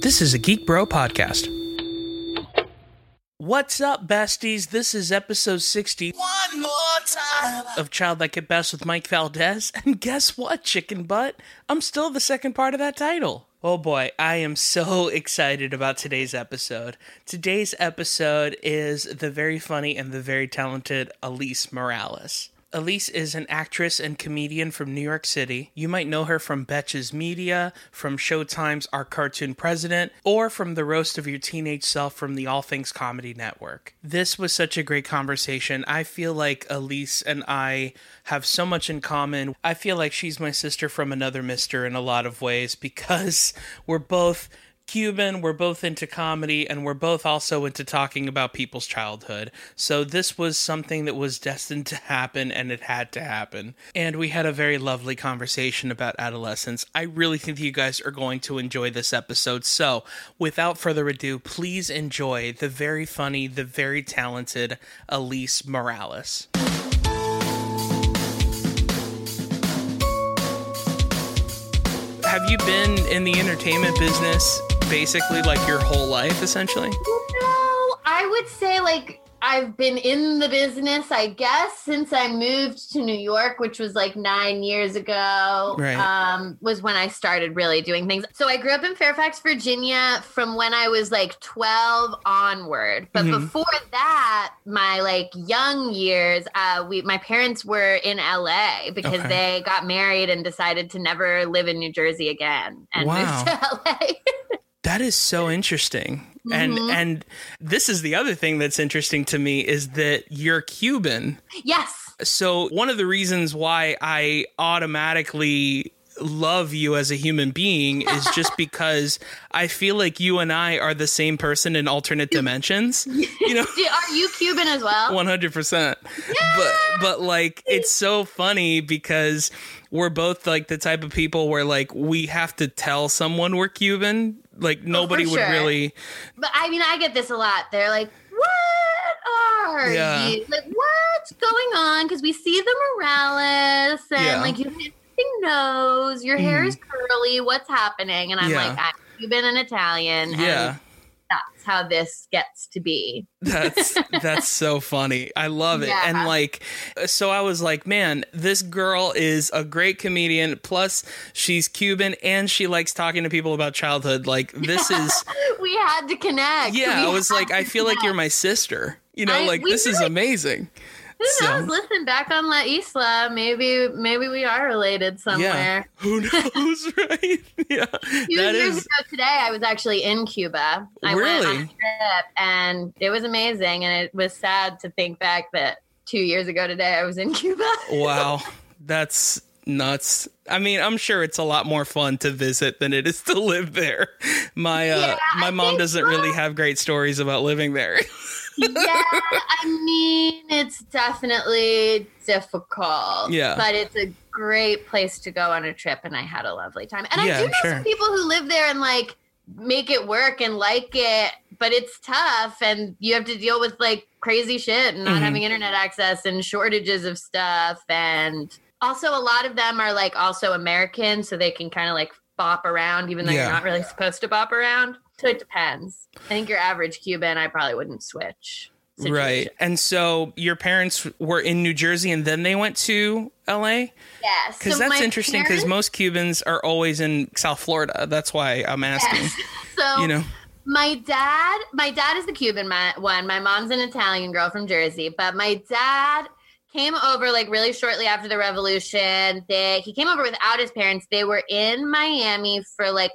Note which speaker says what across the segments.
Speaker 1: This is a Geek Bro podcast. What's up, besties? This is episode 60
Speaker 2: One more time
Speaker 1: of Child Like It Best with Mike Valdez. And guess what, chicken butt? I'm still the second part of that title. Oh boy, I am so excited about today's episode. Today's episode is the very funny and the very talented Elise Morales. Elise is an actress and comedian from New York City. You might know her from Betches Media, from Showtime's Our Cartoon President, or from the roast of your teenage self from the All Things Comedy Network. This was such a great conversation. I feel like Elise and I have so much in common. I feel like she's my sister from another mister in a lot of ways because we're both Cuban, we're both into comedy, and we're both also into talking about people's childhood. So this was something that was destined to happen, and it had to happen. And we had a very lovely conversation about adolescence. I really think that you guys are going to enjoy this episode. So without further ado, please enjoy the very funny, the very talented Elise Morales. Have you been in the entertainment business basically like your whole life, essentially?
Speaker 3: No, I would say like I've been in the business, I guess, since I moved to New York, which was like 9 years ago,
Speaker 1: Right.
Speaker 3: Was when I started really doing things. So I grew up in Fairfax, Virginia from when I was like 12 onward. But before that, my like young years, my parents were in LA because they got married and decided to never live in New Jersey again and moved to LA.
Speaker 1: That is so interesting. And this is the other thing that's interesting to me is that you're Cuban.
Speaker 3: Yes.
Speaker 1: So one of the reasons why I automatically love you as a human being is just because I feel like you and I are the same person in alternate dimensions. You know,
Speaker 3: are you Cuban as well?
Speaker 1: 100%. But like, it's so funny because we're both like the type of people where like we have to tell someone we're Cuban. Like nobody would really.
Speaker 3: But I mean, I get this a lot. They're like, what are you? Like, what's going on? Because we see the Morales and like you have an interesting nose. Your hair is curly. What's happening? And I'm like, I'm Cuban and Italian. And that's how this gets to be.
Speaker 1: That's so funny. I love it.
Speaker 3: Yeah.
Speaker 1: And like, so I was like, man, this girl is a great comedian. Plus she's Cuban and she likes talking to people about childhood. Like this is,
Speaker 3: we had to connect.
Speaker 1: Yeah. I was like, I feel like you're my sister, you know, like this is amazing.
Speaker 3: Who knows? Listen, back on La Isla, maybe we are related somewhere.
Speaker 1: Yeah. Who knows, right? Yeah.
Speaker 3: 2 years ago today, I was actually in Cuba. I went on a trip, and it was amazing. And it was sad to think back that 2 years ago today, I was in Cuba.
Speaker 1: Wow. That's nuts. I mean, I'm sure it's a lot more fun to visit than it is to live there. My mom doesn't really have great stories about living there.
Speaker 3: Yeah, I mean, it's definitely difficult.
Speaker 1: Yeah.
Speaker 3: But it's a great place to go on a trip, and I had a lovely time. And I do know some people who live there and like make it work and like it, but it's tough, and you have to deal with like crazy shit and not having internet access and shortages of stuff. And also a lot of them are like also American, so they can kind of like bop around even though you're not really supposed to bop around. So it depends. I think your average Cuban, I probably wouldn't switch.
Speaker 1: Right. And so your parents were in New Jersey and then they went to LA?
Speaker 3: Yes.
Speaker 1: Because that's interesting because most Cubans are always in South Florida. That's why I'm asking.
Speaker 3: Yes. So, you know, my dad is the Cuban one. My mom's an Italian girl from Jersey, but my dad came over like really shortly after the revolution. He came over without his parents. They were in Miami for like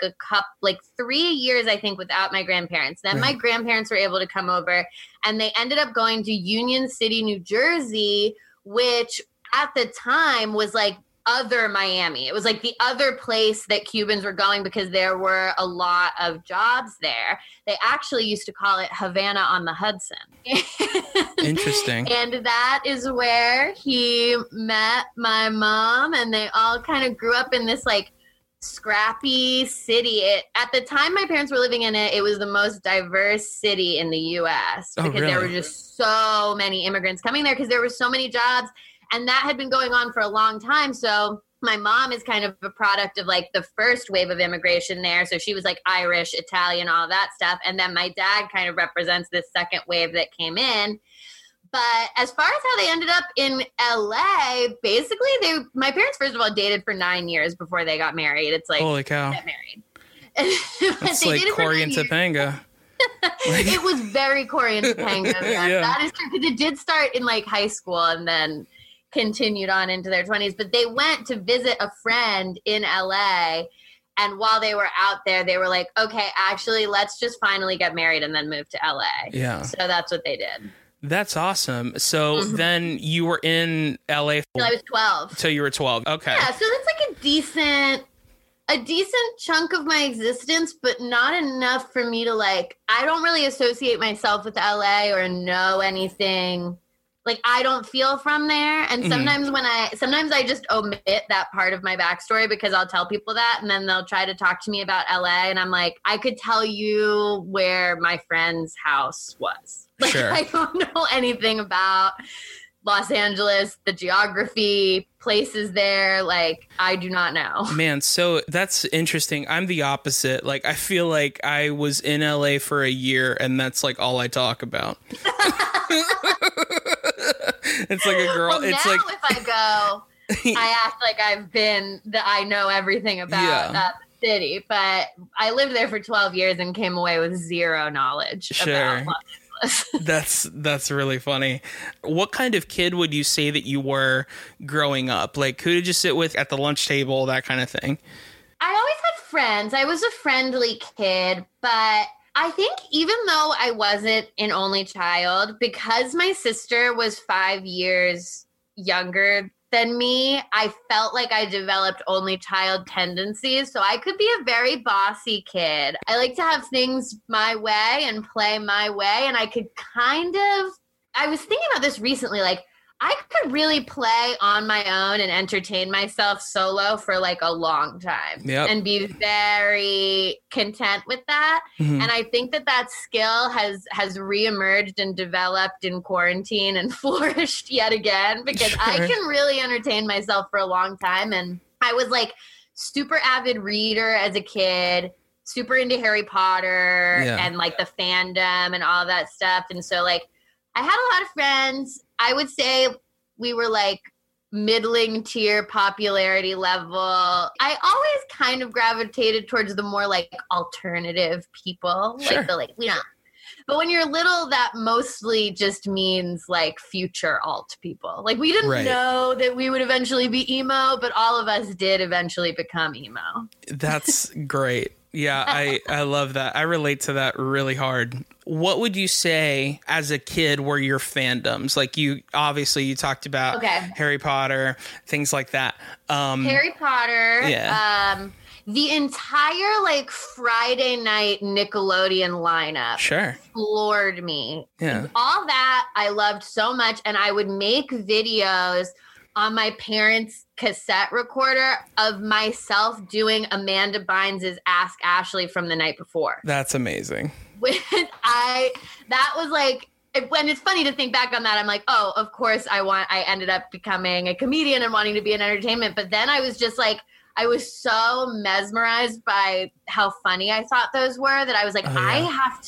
Speaker 3: 3 years, I think, without my grandparents. Then my grandparents were able to come over, and they ended up going to Union City, New Jersey, which at the time was like other Miami. It was like the other place that Cubans were going because there were a lot of jobs there. They actually used to call it Havana on the Hudson.
Speaker 1: Interesting.
Speaker 3: And that is where he met my mom, and they all kind of grew up in this like scrappy city. At the time my parents were living in it, it was the most diverse city in the U.S. because there were just so many immigrants coming there because there were so many jobs. And that had been going on for a long time. So my mom is kind of a product of like the first wave of immigration there. So she was like Irish, Italian, all that stuff. And then my dad kind of represents this second wave that came in. But as far as how they ended up in LA, basically my parents, first of all, dated for 9 years before they got married. It's like,
Speaker 1: holy cow.
Speaker 3: Get married.
Speaker 1: It's like Corey and Topanga.
Speaker 3: It was very Corey and Topanga.
Speaker 1: Yeah.
Speaker 3: That is true, because it did start in like high school and then continued on into their 20s. But they went to visit a friend in LA, and while they were out there, they were like, okay, actually, let's just finally get married and then move to LA.
Speaker 1: Yeah.
Speaker 3: So that's what they did.
Speaker 1: That's awesome. So then you were in LA
Speaker 3: Till I was 12.
Speaker 1: till you were 12. Okay.
Speaker 3: Yeah, so that's like a decent chunk of my existence, but not enough for me to like, I don't really associate myself with LA or know anything. Like, I don't feel from there. And sometimes sometimes I just omit that part of my backstory, because I'll tell people that and then they'll try to talk to me about LA. And I'm like, I could tell you where my friend's house was. Like,
Speaker 1: Sure.
Speaker 3: I don't know anything about Los Angeles, the geography, places there. Like, I do not know.
Speaker 1: Man, so that's interesting. I'm the opposite. Like, I feel like I was in LA for a year and that's like all I talk about. It's like a girl.
Speaker 3: Well,
Speaker 1: it's
Speaker 3: now
Speaker 1: like
Speaker 3: if I go, I act like I know everything about that city. But I lived there for 12 years and came away with zero knowledge about Los Angeles.
Speaker 1: That's really funny. What kind of kid would you say that you were growing up? Like, who did you sit with at the lunch table, that kind of thing?
Speaker 3: I always had friends. I was a friendly kid, but I think even though I wasn't an only child, because my sister was 5 years younger than me, I felt like I developed only child tendencies. So I could be a very bossy kid. I like to have things my way and play my way. And I was thinking about this recently, like, I could really play on my own and entertain myself solo for like a long time and be very content with that. And I think that skill has reemerged and developed in quarantine and flourished yet again, because I can really entertain myself for a long time. And I was like super avid reader as a kid, super into Harry Potter and like the fandom and all that stuff. And so like, I had a lot of friends. I would say we were like middling tier popularity level. I always kind of gravitated towards the more like alternative people.
Speaker 1: Sure.
Speaker 3: But when you're little, that mostly just means like future alt people. Like, we didn't know that we would eventually be emo, but all of us did eventually become emo.
Speaker 1: That's great. Yeah, I love that. I relate to that really hard. What would you say as a kid were your fandoms? Like, you talked about Harry Potter, things like that.
Speaker 3: Harry Potter. Yeah. The entire like Friday night Nickelodeon lineup floored me.
Speaker 1: Yeah.
Speaker 3: All that I loved so much. And I would make videos on my parents' cassette recorder of myself doing Amanda Bynes' Ask Ashley from the night before.
Speaker 1: That's amazing.
Speaker 3: That was like, when it's funny to think back on that, I'm like, oh, of course I ended up becoming a comedian and wanting to be in entertainment. But then I was just like, I was so mesmerized by how funny I thought those were that I was like, I have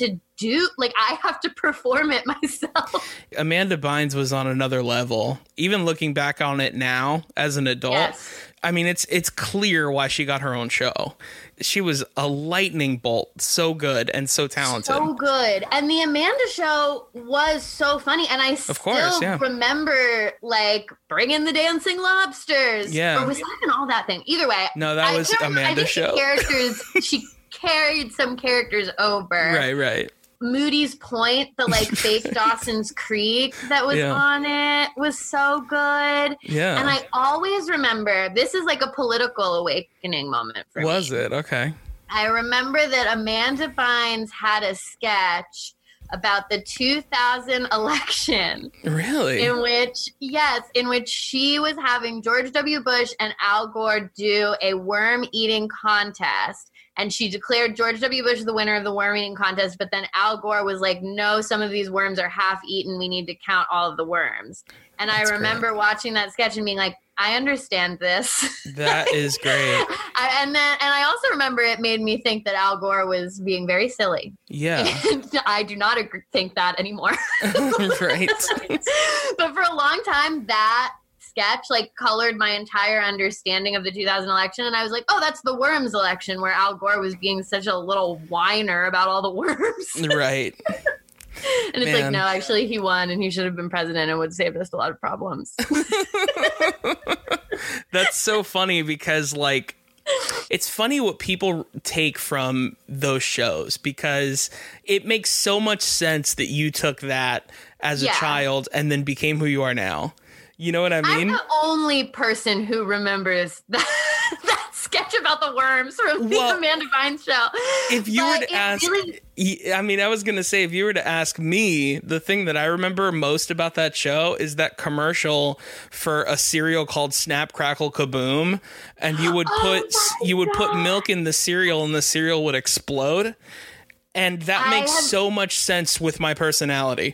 Speaker 3: to perform it myself.
Speaker 1: Amanda Bynes was on another level. Even looking back on it now as an adult, I mean, it's clear why she got her own show. She was a lightning bolt, so good and so talented.
Speaker 3: So good. And the Amanda show was so funny. And I still remember like bringing the dancing lobsters.
Speaker 1: Yeah.
Speaker 3: Or was that an All That thing? Either way.
Speaker 1: No, that was Amanda's show.
Speaker 3: She carried some characters over.
Speaker 1: Right.
Speaker 3: Moody's Point, the like fake Dawson's Creek that was on it, was so good.
Speaker 1: Yeah.
Speaker 3: And I always remember, this is like a political awakening moment for me.
Speaker 1: Was it? Okay.
Speaker 3: I remember that Amanda Bynes had a sketch about the 2000 election.
Speaker 1: Really?
Speaker 3: In which she was having George W. Bush and Al Gore do a worm eating contest. And she declared George W. Bush the winner of the worm eating contest. But then Al Gore was like, no, some of these worms are half eaten. We need to count all of the worms. And I remember watching that sketch and being like, I understand this.
Speaker 1: That is great.
Speaker 3: And I also remember it made me think that Al Gore was being very silly.
Speaker 1: Yeah.
Speaker 3: And I do not think that anymore.
Speaker 1: Right.
Speaker 3: But for a long time, that sketch like colored my entire understanding of the 2000 election. And I was like, oh, that's the worms election where Al Gore was being such a little whiner about all the worms.
Speaker 1: Right.
Speaker 3: And it's like, no, actually he won and he should have been president and would save us a lot of problems.
Speaker 1: That's so funny because like, it's funny what people take from those shows because it makes so much sense that you took that as a child and then became who you are now. You know what I mean?
Speaker 3: I'm the only person who remembers that sketch about the worms from the Amanda Bynes show.
Speaker 1: If you were to ask, I was going to say, if you were to ask me, the thing that I remember most about that show is that commercial for a cereal called Snap, Crackle, Kaboom. And you would put milk in the cereal and the cereal would explode. And that makes so much sense with my personality.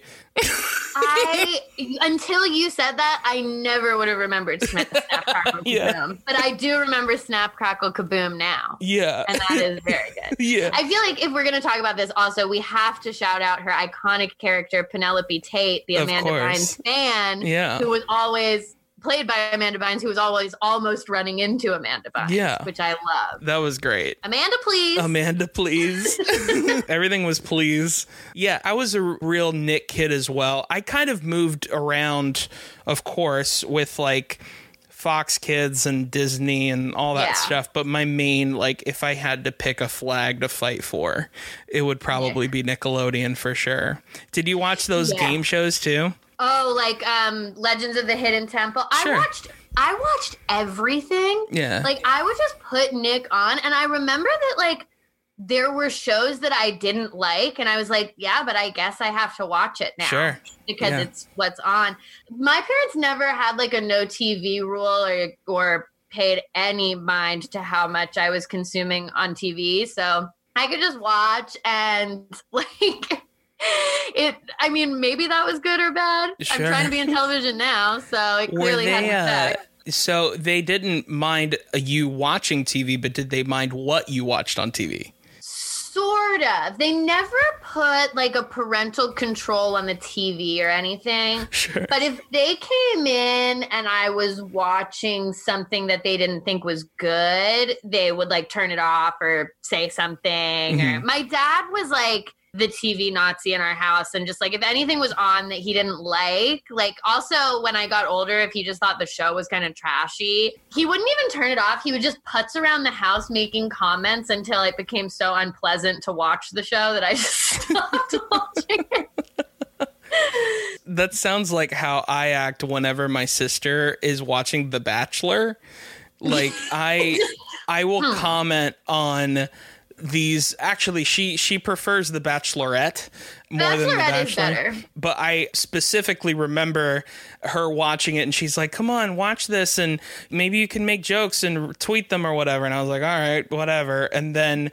Speaker 3: Until you said that, I never would have remembered Snap, Crackle, Kaboom. But I do remember Snap, Crackle, Kaboom now.
Speaker 1: Yeah.
Speaker 3: And that is very good.
Speaker 1: Yeah.
Speaker 3: I feel like if we're going to talk about this also, we have to shout out her iconic character, Penelope Tate, the Amanda Bynes fan, who was always played by Amanda Bynes, who was always almost running into Amanda Bynes, which I love.
Speaker 1: That was great.
Speaker 3: Amanda, please.
Speaker 1: Amanda, please. Everything was please. Yeah, I was a real Nick kid as well. I kind of moved around, of course, with like Fox Kids and Disney and all that stuff. But my main, like, if I had to pick a flag to fight for, it would probably be Nickelodeon for sure. Did you watch those game shows too?
Speaker 3: Oh, like Legends of the Hidden Temple. Sure. I watched everything.
Speaker 1: Yeah.
Speaker 3: Like I would just put Nick on, and I remember that like there were shows that I didn't like, and I was like, yeah, but I guess I have to watch it now because it's what's on. My parents never had like a no TV rule or paid any mind to how much I was consuming on TV, so I could just watch and like. Maybe that was good or bad. Sure. I'm trying to be in television now, so it clearly had an effect.
Speaker 1: So they didn't mind you watching TV, but did they mind what you watched on TV?
Speaker 3: Sort of. They never put like a parental control on the TV or anything.
Speaker 1: Sure.
Speaker 3: But if they came in and I was watching something that they didn't think was good, they would like turn it off or say something. Mm-hmm. Or my dad was like the TV Nazi in our house, and just like if anything was on that he didn't like also when I got older, if he just thought the show was kind of trashy, he wouldn't even turn it off. He would just putz around the house making comments until it became so unpleasant to watch the show that I just stopped watching it.
Speaker 1: That sounds like how I act whenever my sister is watching The Bachelor. Like I will comment on these. Actually, she prefers The Bachelorette more than The Bachelor. Is better. But I specifically remember her watching it, and she's like, "Come on, watch this, and maybe you can make jokes and tweet them or whatever." And I was like, "All right, whatever." And then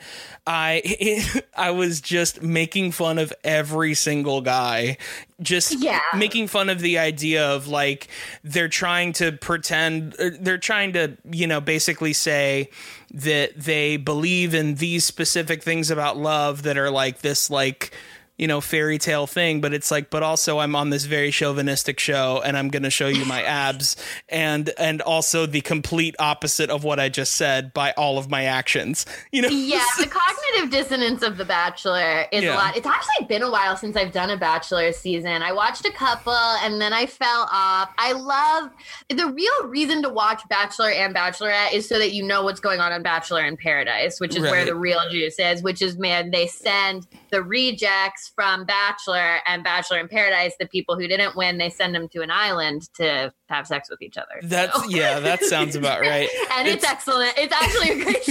Speaker 1: I was just making fun of every single guy, making fun of the idea of like they're trying to pretend, they're trying to, basically say that they believe in these specific things about love that are like this, like, fairy tale thing, but it's like, but also I'm on this very chauvinistic show and I'm going to show you my abs and also the complete opposite of what I just said by all of my actions, Yeah,
Speaker 3: the cognitive dissonance of The Bachelor is a lot. It's actually been a while since I've done a Bachelor season. I watched a couple and then I fell off. I love the real reason to watch Bachelor and Bachelorette is so that you know what's going on Bachelor in Paradise, which is where the real juice is, which is, man, they send the rejects from Bachelor and Bachelor in Paradise, the people who didn't win, they send them to an island to have sex with each other.
Speaker 1: That sounds about right.
Speaker 3: And it's excellent. It's actually a great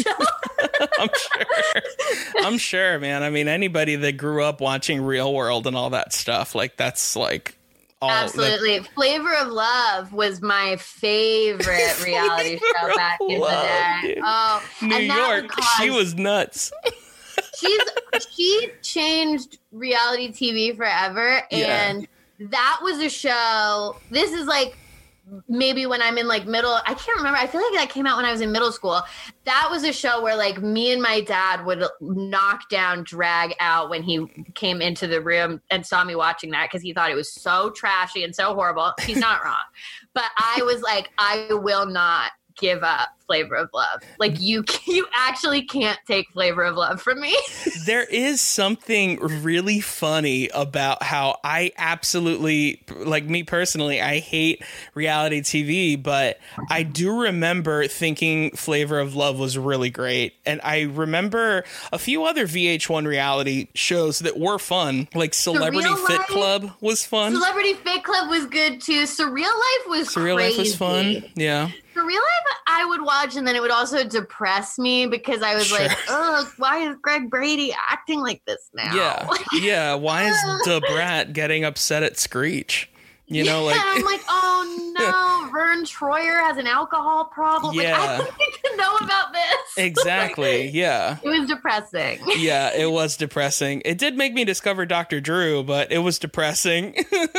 Speaker 3: show.
Speaker 1: I'm sure, man. I mean, anybody that grew up watching Real World and all that stuff, like that's like
Speaker 3: absolutely. Flavor of Love was my favorite reality show back in the day.
Speaker 1: Dude. Oh, New York, she was nuts.
Speaker 3: She changed reality TV forever, and that was a show. This is like maybe when I'm in like middle, I can't remember. I feel like that came out when I was in middle school. That was a show where like me and my dad would knock down, drag out when he came into the room and saw me watching that because he thought it was so trashy and so horrible. He's not wrong. But I was like, I will not give up Flavor of Love. Like you actually can't take Flavor of Love from me.
Speaker 1: There is something really funny about how I absolutely, like me personally, I hate reality TV, but I do remember thinking Flavor of Love was really great. And I remember a few other VH1 reality shows that were fun, like Celebrity Fit Club was fun.
Speaker 3: Celebrity Fit Club was good too. Surreal Life was
Speaker 1: Surreal
Speaker 3: crazy.
Speaker 1: Life was fun. Yeah.
Speaker 3: Surreal Life I would watch, and then it would also depress me because I was like, oh, why is Greg Brady acting like this now?
Speaker 1: Yeah. Yeah. Why is DeBrat getting upset at Screech? You know, like
Speaker 3: I'm like, oh no, Vern Troyer has an alcohol problem.
Speaker 1: Yeah.
Speaker 3: Like, I don't need to know about this.
Speaker 1: Exactly. Yeah.
Speaker 3: It was depressing.
Speaker 1: Yeah, it was depressing. It did make me discover Dr. Drew, but it was depressing.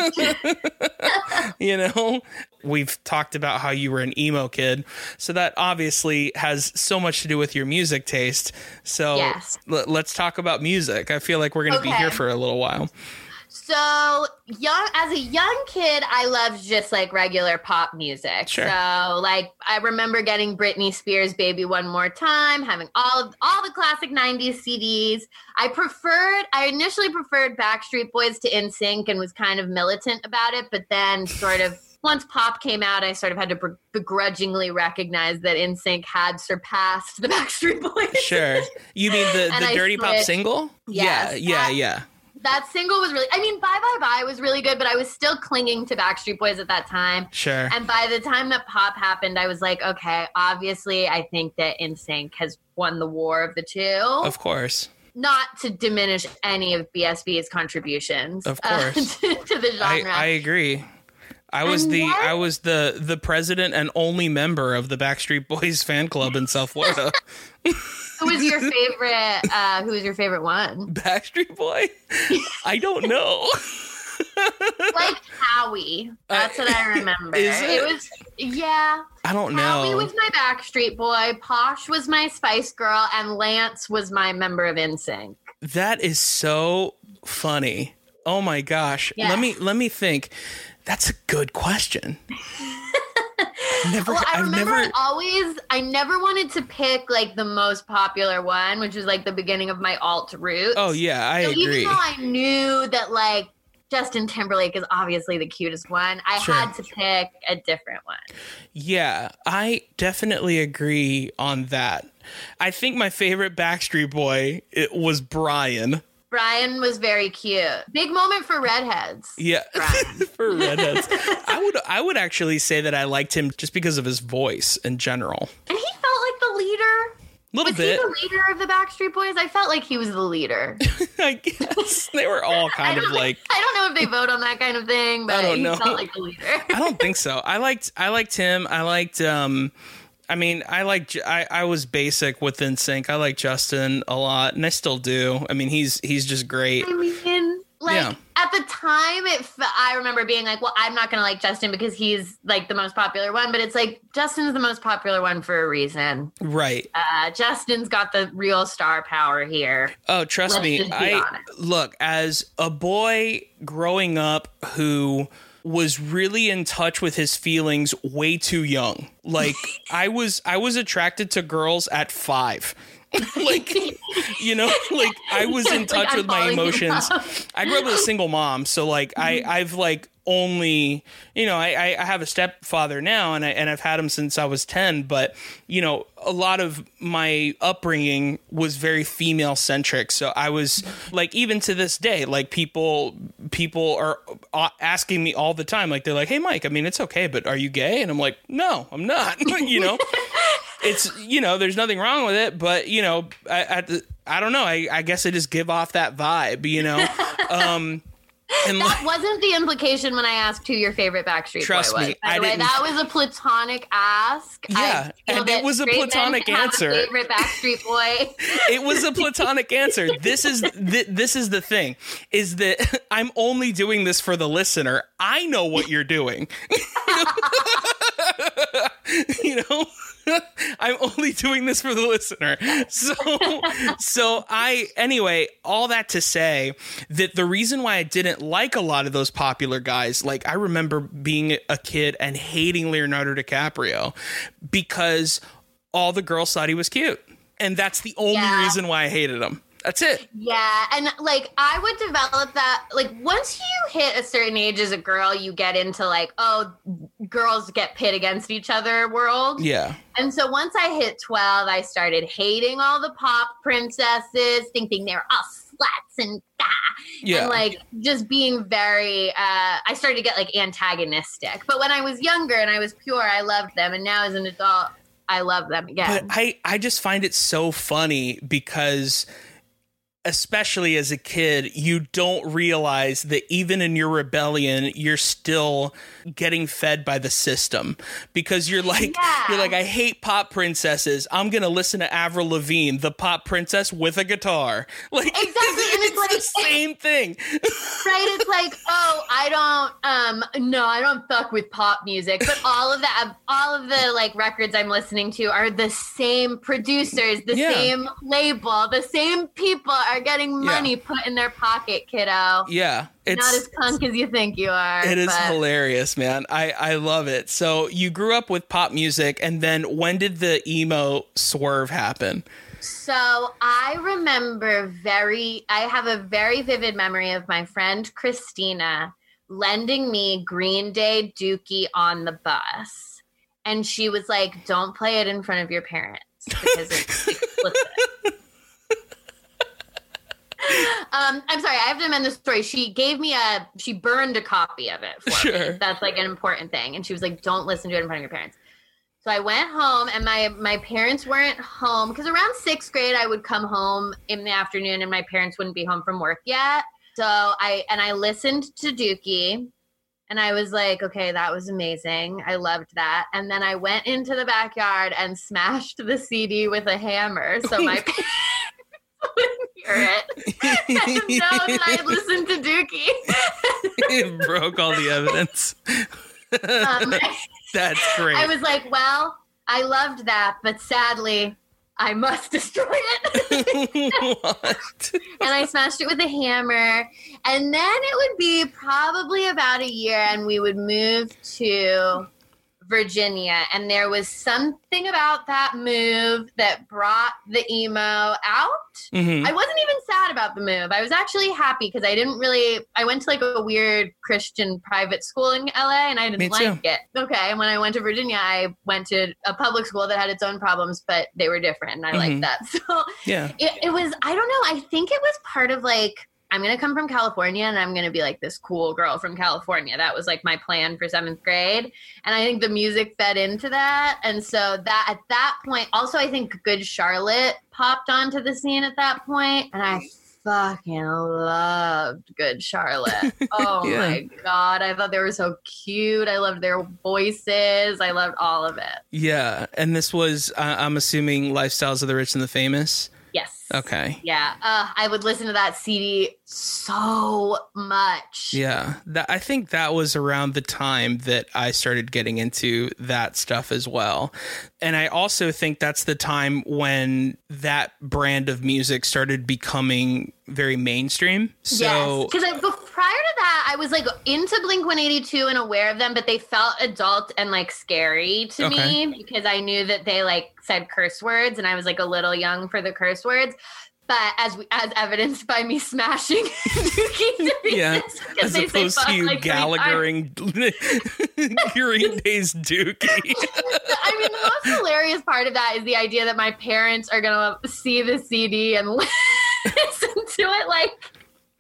Speaker 1: You know, we've talked about how you were an emo kid, so that obviously has so much to do with your music taste. So
Speaker 3: yes.
Speaker 1: Let's talk about music. I feel like we're going to be here for a little while.
Speaker 3: So as a young kid, I loved just like regular pop music.
Speaker 1: Sure.
Speaker 3: So like I remember getting Britney Spears' Baby One More Time, having all the classic 90s CDs. I initially preferred Backstreet Boys to NSYNC and was kind of militant about it, but then sort of once pop came out, I sort of had to begrudgingly recognize that NSYNC had surpassed the Backstreet Boys.
Speaker 1: Sure. You mean the Dirty Pop single?
Speaker 3: Yes,
Speaker 1: Yeah.
Speaker 3: That single was really, I mean, Bye Bye Bye was really good, but I was still clinging to Backstreet Boys at that time.
Speaker 1: Sure.
Speaker 3: And by the time that pop happened, I was like, okay, obviously I think that NSYNC has won the war of the two.
Speaker 1: Of course.
Speaker 3: Not to diminish any of BSB's contributions.
Speaker 1: Of course.
Speaker 3: To the genre.
Speaker 1: I agree. I was the president and only member of the Backstreet Boys fan club in South Florida.
Speaker 3: Who was your favorite one?
Speaker 1: Backstreet Boy? I don't know.
Speaker 3: Like Howie. That's what I remember. It was, yeah.
Speaker 1: I don't know.
Speaker 3: Howie was my Backstreet Boy. Posh was my Spice Girl. And Lance was my member of NSYNC.
Speaker 1: That is so funny. Oh my gosh.
Speaker 3: Yes.
Speaker 1: Let me think. That's a good question.
Speaker 3: I never wanted to pick like the most popular one, which is like the beginning of my alt roots.
Speaker 1: Oh yeah, I agree.
Speaker 3: Even though I knew that like Justin Timberlake is obviously the cutest one, I had to pick a different one. Yeah,
Speaker 1: I definitely agree on that. I think my favorite Backstreet Boy was Brian.
Speaker 3: Brian was very cute. Big moment for redheads.
Speaker 1: Yeah, for redheads. I would actually say that I liked him just because of his voice in general.
Speaker 3: And he felt like the leader. Was he the leader of the Backstreet Boys? I felt like he was the leader.
Speaker 1: I guess they were all kind of like.
Speaker 3: I don't know if they vote on that kind of thing, but he felt like the leader.
Speaker 1: I don't think so. I liked him. I liked. I was basic with NSYNC. I like Justin a lot, and I still do. I mean, he's just great.
Speaker 3: I mean, at the time, I remember being like, well, I'm not going to like Justin because he's like the most popular one, but it's like Justin's the most popular one for a reason.
Speaker 1: Right.
Speaker 3: Justin's got the real star power here.
Speaker 1: Oh, trust me. Look, as a boy growing up who was really in touch with his feelings way too young. Like I was attracted to girls at 5. Like, you know, like I was in touch with my emotions. I grew up with a single mom. So like I've like only, you know, I have a stepfather now and I've had him since I was 10. But, you know, a lot of my upbringing was very female centric. So I was like, even to this day, like people are asking me all the time. Like they're like, hey, Mike, I mean, it's OK, but are you gay? And I'm like, no, I'm not. You know, it's, you know, there's nothing wrong with it. But, you know, I don't know. I guess I just give off that vibe, you know. And
Speaker 3: that wasn't the implication when I asked who your favorite Backstreet Boy was.
Speaker 1: Trust me,
Speaker 3: By the way, that was a platonic ask.
Speaker 1: Yeah, and it was a platonic answer.
Speaker 3: Favorite Backstreet Boy.
Speaker 1: It was a platonic answer. This is the thing, is that I'm only doing this for the listener. I know what you're doing. You know? I'm only doing this for the listener. Anyway, all that to say that the reason why I didn't like a lot of those popular guys, like I remember being a kid and hating Leonardo DiCaprio because all the girls thought he was cute. And that's the only reason why I hated him. That's it.
Speaker 3: Yeah. And like, I would develop that, like, once you hit a certain age as a girl, you get into like, oh, girls get pit against each other world.
Speaker 1: Yeah. And
Speaker 3: so once I hit 12, I started hating all the pop princesses, thinking they were all sluts and and like just being very, I started to get like antagonistic. But when I was younger and I was pure, I loved them. And now as an adult, I love them again.
Speaker 1: But I just find it so funny because, especially as a kid, you don't realize that even in your rebellion, you're still getting fed by the system, because you're like, I hate pop princesses. I'm going to listen to Avril Lavigne, the pop princess with a guitar. Like,
Speaker 3: exactly. And it's like
Speaker 1: the same thing.
Speaker 3: Right. It's like, oh, I don't fuck with pop music, but all of the like records I'm listening to are the same producers, the same label, the same people are getting money put in their pocket, kiddo.
Speaker 1: Yeah.
Speaker 3: It's not as punk as you think you are.
Speaker 1: It is hilarious, man. I love it. So you grew up with pop music, and then when did the emo swerve happen?
Speaker 3: So I have a very vivid memory of my friend Christina lending me Green Day Dookie on the bus. And she was like, don't play it in front of your parents because it's explicit. I'm sorry, I have to amend the story. She burned a copy of it for me. That's like an important thing. And she was like, don't listen to it in front of your parents. So I went home, and my parents weren't home because around 6th grade, I would come home in the afternoon and my parents wouldn't be home from work yet. So I listened to Dookie, and I was like, okay, that was amazing. I loved that. And then I went into the backyard and smashed the CD with a hammer. So my parents wouldn't hear it and know that I listened to Dookie.
Speaker 1: It broke all the evidence. That's great.
Speaker 3: I was like, well, I loved that, but sadly, I must destroy it.
Speaker 1: What?
Speaker 3: And I smashed it with a hammer. And then it would be probably about a year, and we would move to Virginia. And there was something about that move that brought the emo out. Mm-hmm. I wasn't even sad about the move. I was actually happy because I went to like a weird Christian private school in LA, and I didn't like it. Okay. And when I went to Virginia, I went to a public school that had its own problems, but they were different, and I liked that. So it was, I don't know. I think it was part of like, I'm going to come from California and I'm going to be like this cool girl from California. That was like my plan for 7th grade. And I think the music fed into that. And so that at that point, also I think Good Charlotte popped onto the scene at that point. And I fucking loved Good Charlotte. Oh my God. I thought they were so cute. I loved their voices. I loved all of it.
Speaker 1: Yeah. And this was, I'm assuming, Lifestyles of the Rich and the Famous.
Speaker 3: Yes.
Speaker 1: Okay.
Speaker 3: Yeah. I would listen to that CD so much.
Speaker 1: Yeah. I think that was around the time that I started getting into that stuff as well. And I also think that's the time when that brand of music started becoming very mainstream. So,
Speaker 3: yes. Because prior to that, I was like into Blink-182 and aware of them, but they felt adult and like scary to me because I knew that they like said curse words, and I was like a little young for the curse words. But as evidenced by me smashing Dookie to pieces,
Speaker 1: as opposed to you like Gallaghering Green Day's Dookie.
Speaker 3: I mean, the most hilarious part of that is the idea that my parents are gonna see the CD and listen to it like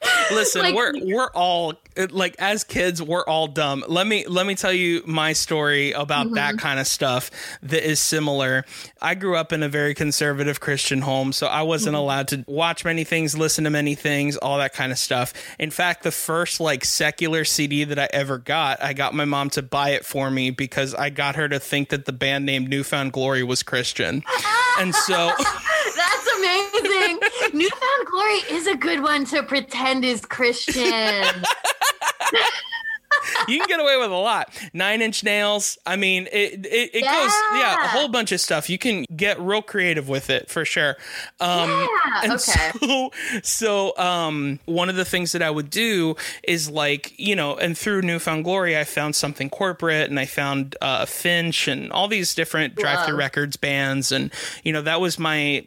Speaker 1: Listen,
Speaker 3: Like-
Speaker 1: we're all like, as kids, we're all dumb. Let me tell you my story about that kind of stuff that is similar. I grew up in a very conservative Christian home, so I wasn't allowed to watch many things, listen to many things, all that kind of stuff. In fact, the first like secular CD that I got my mom to buy it for me because I got her to think that the band name Newfound Glory was Christian. And so
Speaker 3: That's amazing. Newfound Glory is a good one to pretend is Christian.
Speaker 1: you can get away with a lot. 9 Inch Nails. I mean, it goes, a whole bunch of stuff. You can get real creative with it for sure. And so one of the things that I would do is like, and through Newfound Glory, I found Something Corporate, and I found Finch and all these different Drive Thru Records bands. And, that was my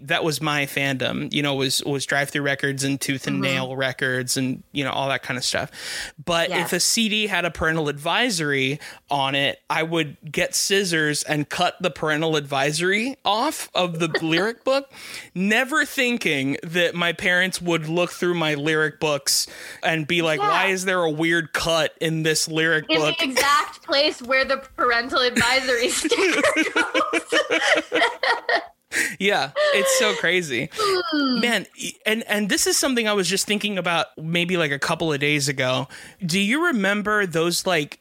Speaker 1: fandom, was Drive Thru Records and Tooth and Nail Records and, all that kind of stuff. But if a CD had a parental advisory on it, I would get scissors and cut the parental advisory off of the lyric book, never thinking that my parents would look through my lyric books and be like, why is there a weird cut in this lyric book?
Speaker 3: In the exact place where the parental advisory sticker goes.
Speaker 1: Yeah, it's so crazy. Man, and this is something I was just thinking about maybe like a couple of days ago. Do you remember those like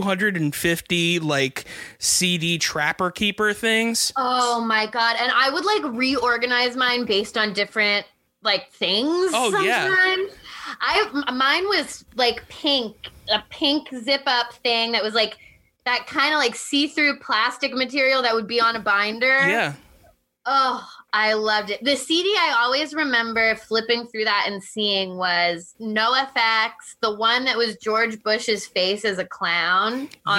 Speaker 1: 250 like CD Trapper Keeper things?
Speaker 3: Oh my God. And I would like reorganize mine based on different like things.
Speaker 1: Oh,
Speaker 3: sometimes. Mine was like a pink zip up thing that was like that kind of like see-through plastic material that would be on a binder.
Speaker 1: Yeah.
Speaker 3: Oh, I loved it. The CD I always remember flipping through that and seeing was NoFX, the one that was George Bush's face as a clown on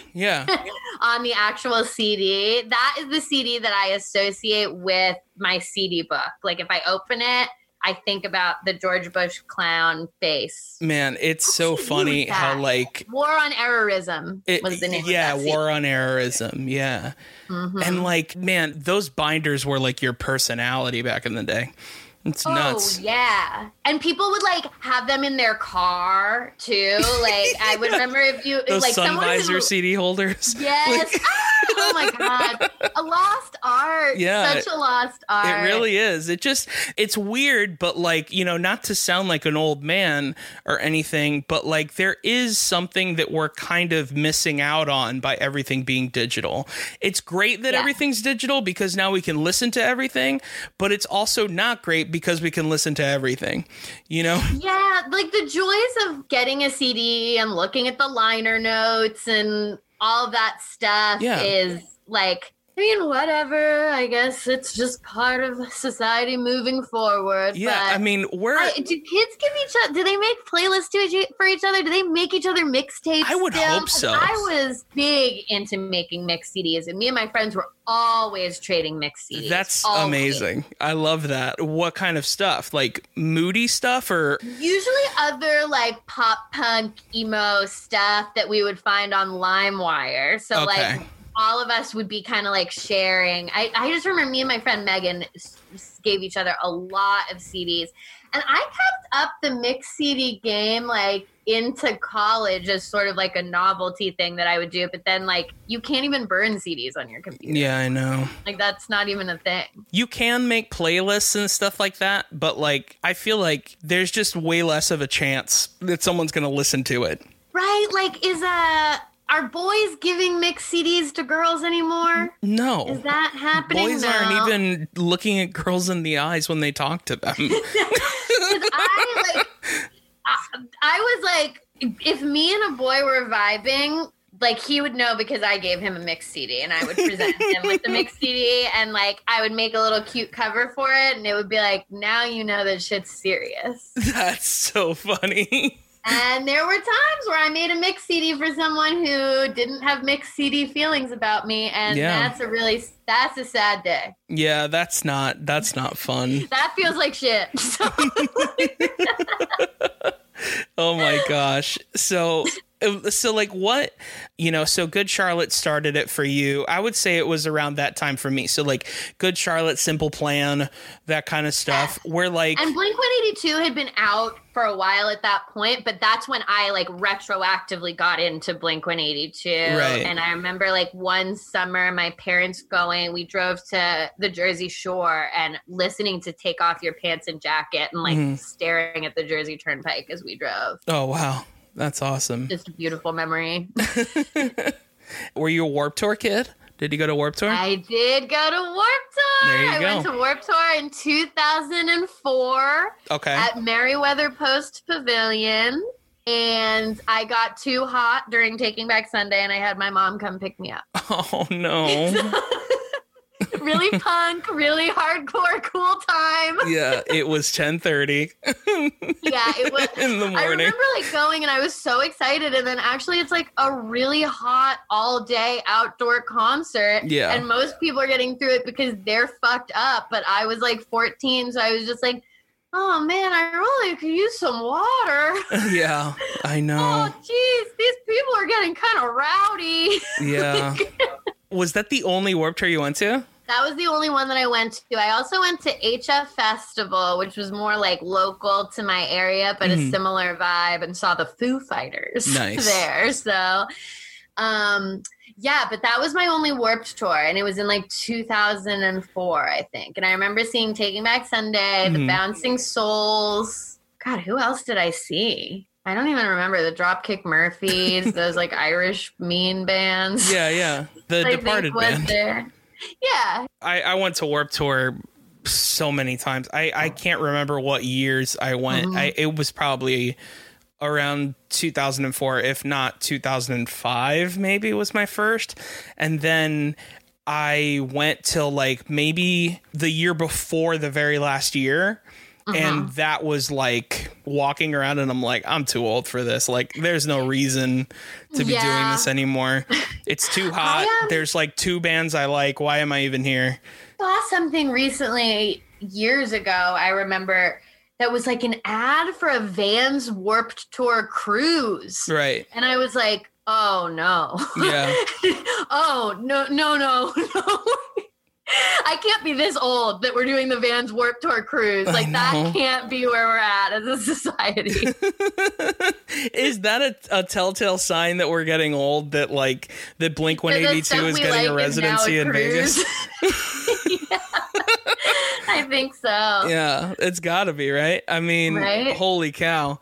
Speaker 3: on the actual CD. That is the CD that I associate with my CD book. Like if I open it, I think about the George Bush clown face.
Speaker 1: Man, it's so funny how like
Speaker 3: War on Errorism was the name of that CD.
Speaker 1: War on Errorism. Yeah. And like, man, those binders were like your personality back in the day. It's nuts.
Speaker 3: Oh, yeah. And people would like have them in their car too. Like I would remember if you
Speaker 1: those
Speaker 3: like
Speaker 1: sun visor CD holders.
Speaker 3: Yes. Oh my God. A lost art.
Speaker 1: Yeah.
Speaker 3: Such a lost art.
Speaker 1: It really is. It's weird, but like, not to sound like an old man or anything, but like there is something that we're kind of missing out on by everything being digital. It's great that everything's digital because now we can listen to everything, but it's also not great because we can listen to everything, Yeah,
Speaker 3: like the joys of getting a CD and looking at the liner notes and all of that stuff is like, I mean, whatever. I guess it's just part of society moving forward.
Speaker 1: Yeah,
Speaker 3: but
Speaker 1: I mean, do
Speaker 3: kids give each other? Do they make playlists for each other? Do they make each other mixtapes?
Speaker 1: I would hope so.
Speaker 3: I was big into making mixed CDs, and me and my friends were always trading mixed CDs.
Speaker 1: That's
Speaker 3: always.
Speaker 1: amazing. I love that. What kind of stuff? Like moody stuff or?
Speaker 3: Usually other like pop punk emo stuff that we would find on LimeWire. So like all of us would be kind of like sharing. I just remember me and my friend Megan gave each other a lot of CDs. And I kept up the mixed CD game like into college as sort of like a novelty thing that I would do. But then like you can't even burn CDs on your computer.
Speaker 1: Yeah, I know.
Speaker 3: Like that's not even a thing. You
Speaker 1: can make playlists and stuff like that. But like I feel like there's just way less of a chance that someone's going to listen to it.
Speaker 3: Right? Like are boys giving mixed CDs to girls anymore?
Speaker 1: No.
Speaker 3: Is that happening?
Speaker 1: Boys aren't even looking at girls in the eyes when they talk to them.
Speaker 3: I was like, if me and a boy were vibing, like he would know because I gave him a mixed CD and I would present him with the mixed CD and like I would make a little cute cover for it and it would be like, now you know that shit's serious.
Speaker 1: That's so funny.
Speaker 3: And there were times where I made a mixed CD for someone who didn't have mixed CD feelings about me, and that's a sad day.
Speaker 1: Yeah, that's not fun.
Speaker 3: That feels like shit.
Speaker 1: Oh my gosh. So So like what, so Good Charlotte started it for you. I would say it was around that time for me. So like Good Charlotte, Simple Plan, that kind of stuff. Where like,
Speaker 3: and Blink-182 had been out for a while at that point, but that's when I like retroactively got into Blink-182.
Speaker 1: Right.
Speaker 3: And I remember like one summer, my parents we drove to the Jersey Shore and listening to Take Off Your Pants and Jacket and like staring at the Jersey Turnpike as we drove.
Speaker 1: Oh, wow. That's awesome.
Speaker 3: Just a beautiful memory.
Speaker 1: Were you a Warped Tour kid? Did you go to Warped Tour?
Speaker 3: I did go to Warped Tour.
Speaker 1: There you
Speaker 3: I
Speaker 1: go.
Speaker 3: went to Warped Tour in 2004
Speaker 1: Okay.
Speaker 3: at Merriweather Post Pavilion. And I got too hot during Taking Back Sunday, and I had my mom come pick me up.
Speaker 1: Oh, no.
Speaker 3: Really punk, really hardcore, cool time.
Speaker 1: Yeah, it was 10:30.
Speaker 3: Yeah, it was
Speaker 1: in the morning.
Speaker 3: I remember like going and I was so excited, and then actually it's like a really hot all day outdoor concert.
Speaker 1: Yeah.
Speaker 3: And most people are getting through it because they're fucked up. But I was like 14, so I was just like, oh man, I really could use some water.
Speaker 1: Yeah, I know.
Speaker 3: Oh geez, these people are getting kind of rowdy.
Speaker 1: Yeah. Was that the only Warped Tour you went to?
Speaker 3: That was the only one that I went to. I also went to HF Festival, which was more like local to my area, but a similar vibe, and saw the Foo Fighters there. So, yeah, but that was my only Warped Tour, and it was in like 2004, I think. And I remember seeing Taking Back Sunday, the Bouncing Souls. God, who else did I see? I don't even remember. The Dropkick Murphys, those like Irish mean bands.
Speaker 1: Yeah. The Departed band.
Speaker 3: There. Yeah.
Speaker 1: I went to Warped Tour so many times. I can't remember what years I went. It was probably around 2004, if not 2005, maybe was my first. And then I went till like maybe the year before the very last year. And that was like walking around and I'm like, I'm too old for this. Like, there's no reason to be doing this anymore. It's too hot. There's like two bands I like. Why am I even here?
Speaker 3: I saw something recently, years ago, I remember, that was like an ad for a Vans Warped Tour cruise.
Speaker 1: Right.
Speaker 3: And I was like, oh no.
Speaker 1: Yeah.
Speaker 3: Oh, no. I can't be this old that we're doing the Vans Warped Tour cruise. Like, that can't be where we're at as a society.
Speaker 1: Is that a telltale sign that we're getting old, that like that Blink-182 is getting a residency in Vegas?
Speaker 3: Yeah. I think so.
Speaker 1: Yeah, it's gotta be, right? I mean, holy cow.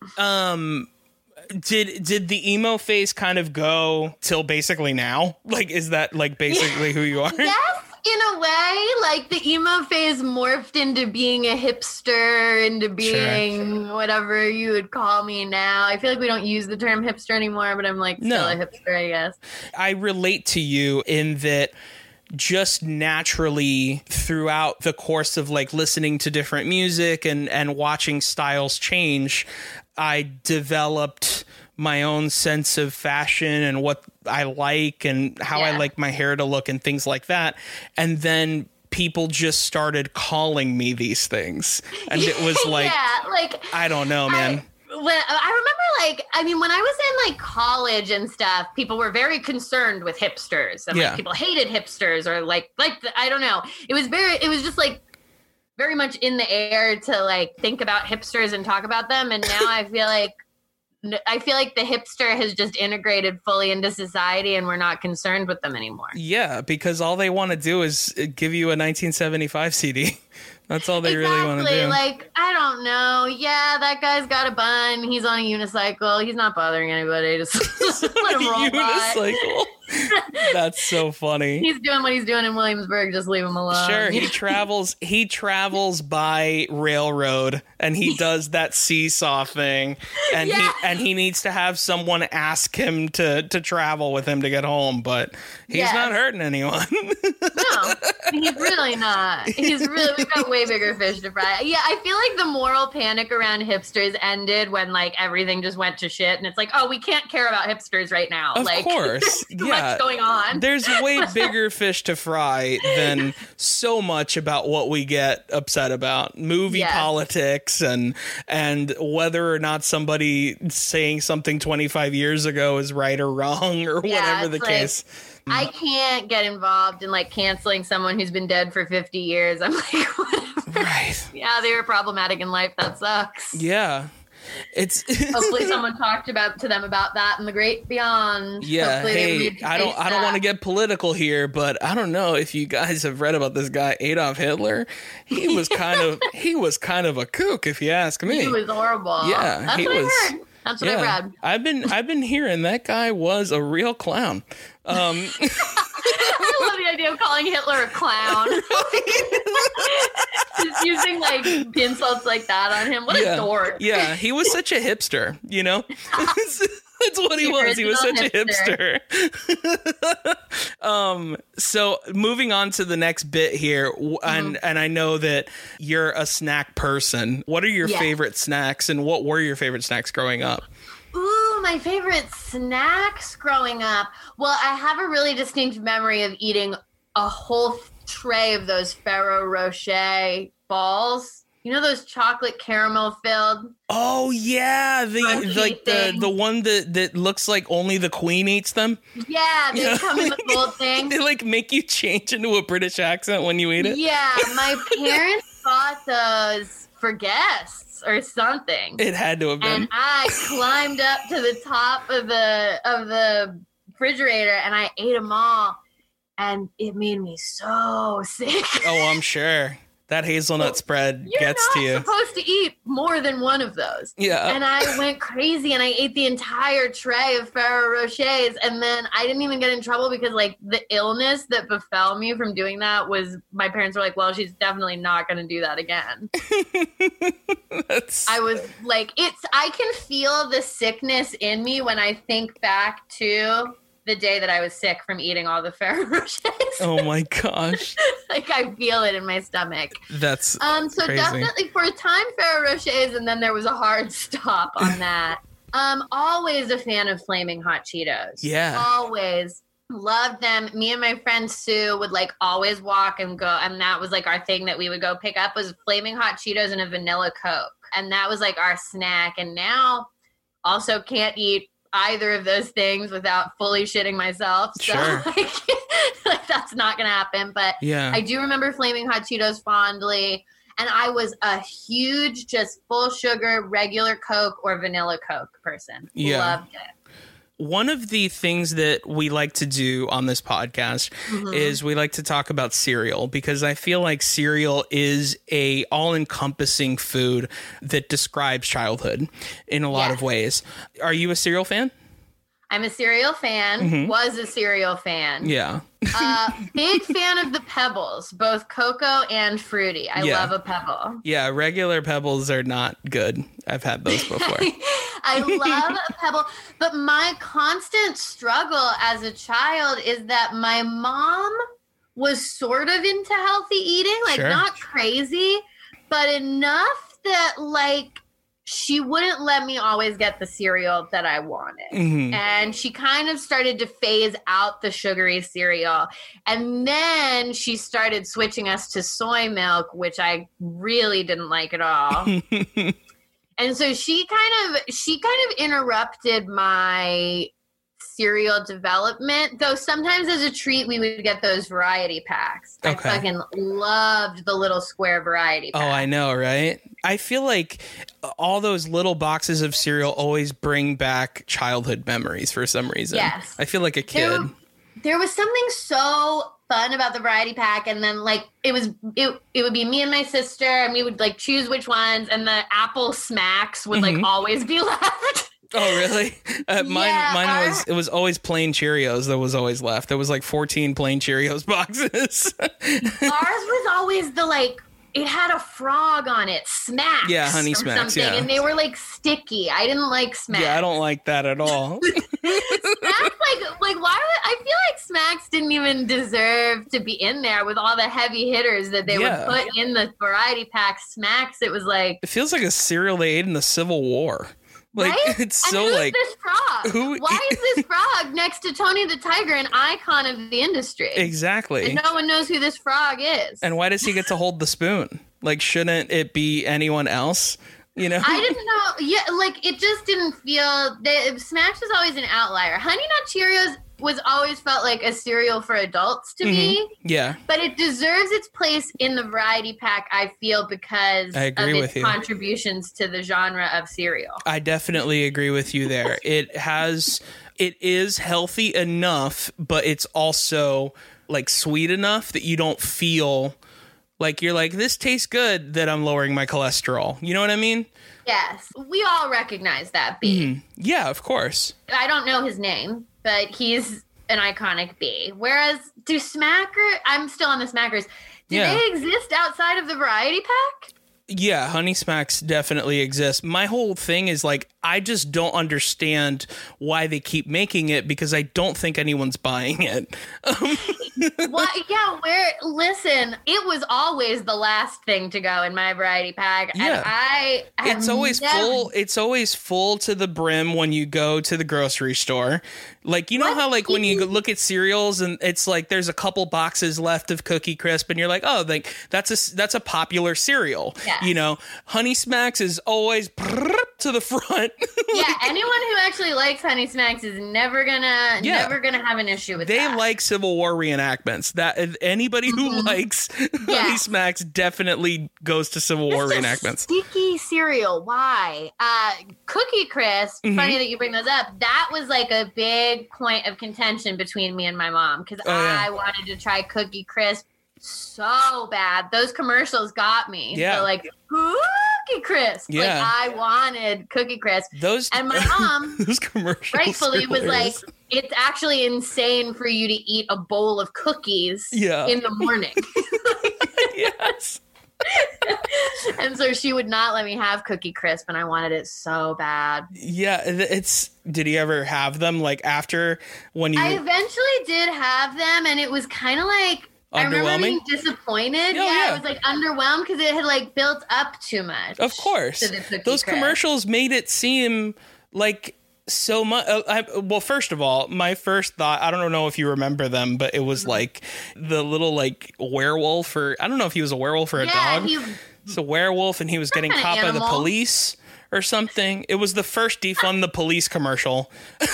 Speaker 1: Did the emo phase kind of go till basically now? Like, is that like basically who you are?
Speaker 3: Yes. In a way, like the emo phase morphed into being a hipster, into being whatever you would call me now. I feel like we don't use the term hipster anymore, but I'm like still a hipster, I guess.
Speaker 1: I relate to you in that just naturally throughout the course of like listening to different music and watching styles change, I developed my own sense of fashion and what I like and how I like my hair to look and things like that. And then people just started calling me these things. And it was like, I don't know, man.
Speaker 3: I remember, like, I mean, when I was in like college and stuff, people were very concerned with hipsters, and like people hated hipsters, or I don't know. It was just like very much in the air to like think about hipsters and talk about them. And now I feel like the hipster has just integrated fully into society, and we're not concerned with them anymore. Yeah,
Speaker 1: because all they want to do is give you a 1975 CD. That's all they really want to do.
Speaker 3: Like, I don't know. Yeah, that guy's got a bun. He's on a unicycle. He's not bothering anybody. Just let him roll
Speaker 1: unicycle. That's so funny.
Speaker 3: He's doing what he's doing in Williamsburg. Just leave him alone.
Speaker 1: Sure, he travels by railroad, and he does that seesaw thing, and he needs to have someone ask him to travel with him to get home, but he's not hurting anyone.
Speaker 3: No, he's really not. We've got way bigger fish to fry. Yeah, I feel like the moral panic around hipsters ended when like everything just went to shit, and it's like, oh, we can't care about hipsters right now.
Speaker 1: Of course. Yeah.
Speaker 3: going on.
Speaker 1: There's way bigger fish to fry than so much about what we get upset about. Movie politics and whether or not somebody saying something 25 years ago is right or wrong or whatever the case.
Speaker 3: I can't get involved in like canceling someone who's been dead for 50 years. I'm like, whatever.
Speaker 1: Right.
Speaker 3: Yeah, they were problematic in life. That sucks.
Speaker 1: Yeah. It's
Speaker 3: hopefully someone talked to them about that in the great beyond.
Speaker 1: Yeah. Hey, I don't want to get political here, but I don't know if you guys have read about this guy Adolf Hitler. He was kind of a kook, if you ask me.
Speaker 3: He was horrible.
Speaker 1: Yeah,
Speaker 3: that's what I heard. That's what I read.
Speaker 1: I've been hearing that guy was a real clown.
Speaker 3: I love the idea of calling Hitler a clown. Just using like insults like that on him. What a dork.
Speaker 1: Yeah, he was such a hipster, you know? That's what he was. He was such a hipster. So moving on to the next bit here, and I know that you're a snack person. What are your favorite snacks, and what were your favorite snacks growing up?
Speaker 3: Ooh, my favorite snacks growing up. Well, I have a really distinct memory of eating a whole tray of those Ferrero Rocher balls. You know those chocolate caramel filled?
Speaker 1: Oh yeah, the one that looks like only the Queen eats them.
Speaker 3: Yeah, they come in the gold thing.
Speaker 1: They like make you change into a British accent when you eat it.
Speaker 3: Yeah, my parents bought those for guests or something.
Speaker 1: It had to have been.
Speaker 3: And I climbed up to the top of the refrigerator and I ate them all, and it made me so sick.
Speaker 1: Oh, I'm sure. That hazelnut spread gets to you.
Speaker 3: You're not supposed to eat more than one of those. Yeah. And I went crazy and I ate the entire tray of Ferrero Rochers. And then I didn't even get in trouble because like the illness that befell me from doing that was my parents were like, well, she's definitely not going to do that again. I was like, I can feel the sickness in me when I think back to the day that I was sick from eating all the Ferrero Rochers.
Speaker 1: Oh my gosh.
Speaker 3: Like I feel it in my stomach.
Speaker 1: That's
Speaker 3: so
Speaker 1: crazy.
Speaker 3: Definitely for a time Ferrero Rochers, and then there was a hard stop on that. Always a fan of Flaming Hot Cheetos.
Speaker 1: Yeah.
Speaker 3: Always loved them. Me and my friend Sue would like always walk and go, and that was like our thing that we would go pick up was Flaming Hot Cheetos and a vanilla Coke. And that was like our snack. And now also can't eat either of those things without fully shitting myself. So
Speaker 1: sure.
Speaker 3: like that's not gonna happen. But yeah, I do remember Flaming Hot Cheetos fondly. And I was a huge just full sugar regular Coke or vanilla Coke person. Yeah. Loved it.
Speaker 1: One of the things that we like to do on this podcast is we like to talk about cereal, because I feel like cereal is a all-encompassing food that describes childhood in a lot of ways. Are you a cereal fan?
Speaker 3: I'm a cereal fan, was a cereal fan.
Speaker 1: Yeah.
Speaker 3: Big fan of the Pebbles, both cocoa and fruity. I love a Pebble.
Speaker 1: Yeah, regular Pebbles are not good. I've had those before.
Speaker 3: I love a Pebble, but my constant struggle as a child is that my mom was sort of into healthy eating, like not crazy, but enough that like she wouldn't let me always get the cereal that I wanted. And she kind of started to phase out the sugary cereal. And then she started switching us to soy milk, which I really didn't like at all. And so she kind of interrupted my cereal development, though sometimes as a treat we would get those variety packs. I fucking loved the little square variety pack.
Speaker 1: Oh, I know, right? I feel like all those little boxes of cereal always bring back childhood memories for some reason.
Speaker 3: Yes.
Speaker 1: I feel like a kid.
Speaker 3: There was something so fun about the variety pack, and then like it would be me and my sister, and we would like choose which ones, and the apple smacks would like always be left.
Speaker 1: Oh, really? Mine was always plain Cheerios that was always left. There was like 14 plain Cheerios boxes.
Speaker 3: Ours was always the like, it had a frog on it, Smacks.
Speaker 1: Yeah, Honey Smacks, yeah.
Speaker 3: And they were like sticky. I didn't like Smacks.
Speaker 1: Yeah, I don't like that at all.
Speaker 3: Smacks, like why would I feel like Smacks didn't even deserve to be in there with all the heavy hitters that they would put in the variety pack. Smacks, it was like,
Speaker 1: it feels like a cereal they ate in the Civil War. Like,
Speaker 3: right?
Speaker 1: it's
Speaker 3: and
Speaker 1: so
Speaker 3: who's
Speaker 1: like,
Speaker 3: this frog? Why is this frog next to Tony the Tiger, an icon of the industry?
Speaker 1: exactly.
Speaker 3: And no one knows who this frog is.
Speaker 1: And why does he get to hold the spoon? Like, shouldn't it be anyone else? You know?
Speaker 3: I didn't know. Yeah, like, it just didn't feel... Smacks was always an outlier. Honey Nut Cheerios was always felt like a cereal for adults to me.
Speaker 1: Yeah.
Speaker 3: But it deserves its place in the variety pack, I feel, because
Speaker 1: I agree
Speaker 3: of
Speaker 1: with
Speaker 3: its
Speaker 1: you.
Speaker 3: contributions to the genre of cereal.
Speaker 1: I definitely agree with you there. It is healthy enough, but it's also like sweet enough that you don't feel like you're like, this tastes good, that I'm lowering my cholesterol. You know what I mean?
Speaker 3: Yes. We all recognize that bee.
Speaker 1: Yeah, of course.
Speaker 3: I don't know his name, but he's an iconic bee. Whereas, I'm still on the Smackers. Do they exist outside of the variety pack?
Speaker 1: Yeah, Honey Smacks definitely exists. My whole thing is like, I just don't understand why they keep making it, because I don't think anyone's buying it.
Speaker 3: Listen, it was always the last thing to go in my variety pack.
Speaker 1: Yeah.
Speaker 3: And
Speaker 1: It's always full. It's always full to the brim when you go to the grocery store. Like, you know how like when you look at cereals and it's like there's a couple boxes left of Cookie Crisp and you're like, oh, like that's a popular cereal.
Speaker 3: Yes.
Speaker 1: You know, Honey Smacks is always to the front.
Speaker 3: Yeah, anyone who actually likes Honey Smacks is never gonna have an issue with
Speaker 1: they
Speaker 3: that.
Speaker 1: like Civil War reenactments. That anybody who likes Honey Smacks definitely goes to Civil War reenactments.
Speaker 3: Sticky cereal. Why? Cookie Crisp. Funny that you bring those up. That was like a big point of contention between me and my mom, because I wanted to try Cookie Crisp so bad. Those commercials got me.
Speaker 1: Yeah.
Speaker 3: So like Cookie Crisp.
Speaker 1: Yeah.
Speaker 3: Like I wanted Cookie Crisp.
Speaker 1: And
Speaker 3: my mom
Speaker 1: those commercials
Speaker 3: rightfully was like, it's actually insane for you to eat a bowl of cookies in the morning.
Speaker 1: Yes.
Speaker 3: And so she would not let me have Cookie Crisp, and I wanted it so bad.
Speaker 1: Yeah, did you ever have them like after when you...
Speaker 3: I eventually did have them, and it was kind of like... I remember being disappointed. It was like underwhelmed because it had like built up too much.
Speaker 1: Of course. Those commercials made it seem like so much. Well, first of all, my first thought, I don't know if you remember them, but it was like the little like werewolf, or I don't know if he was a werewolf or a dog. It's a werewolf and he was getting caught by the police or something. It was the first defund the police commercial.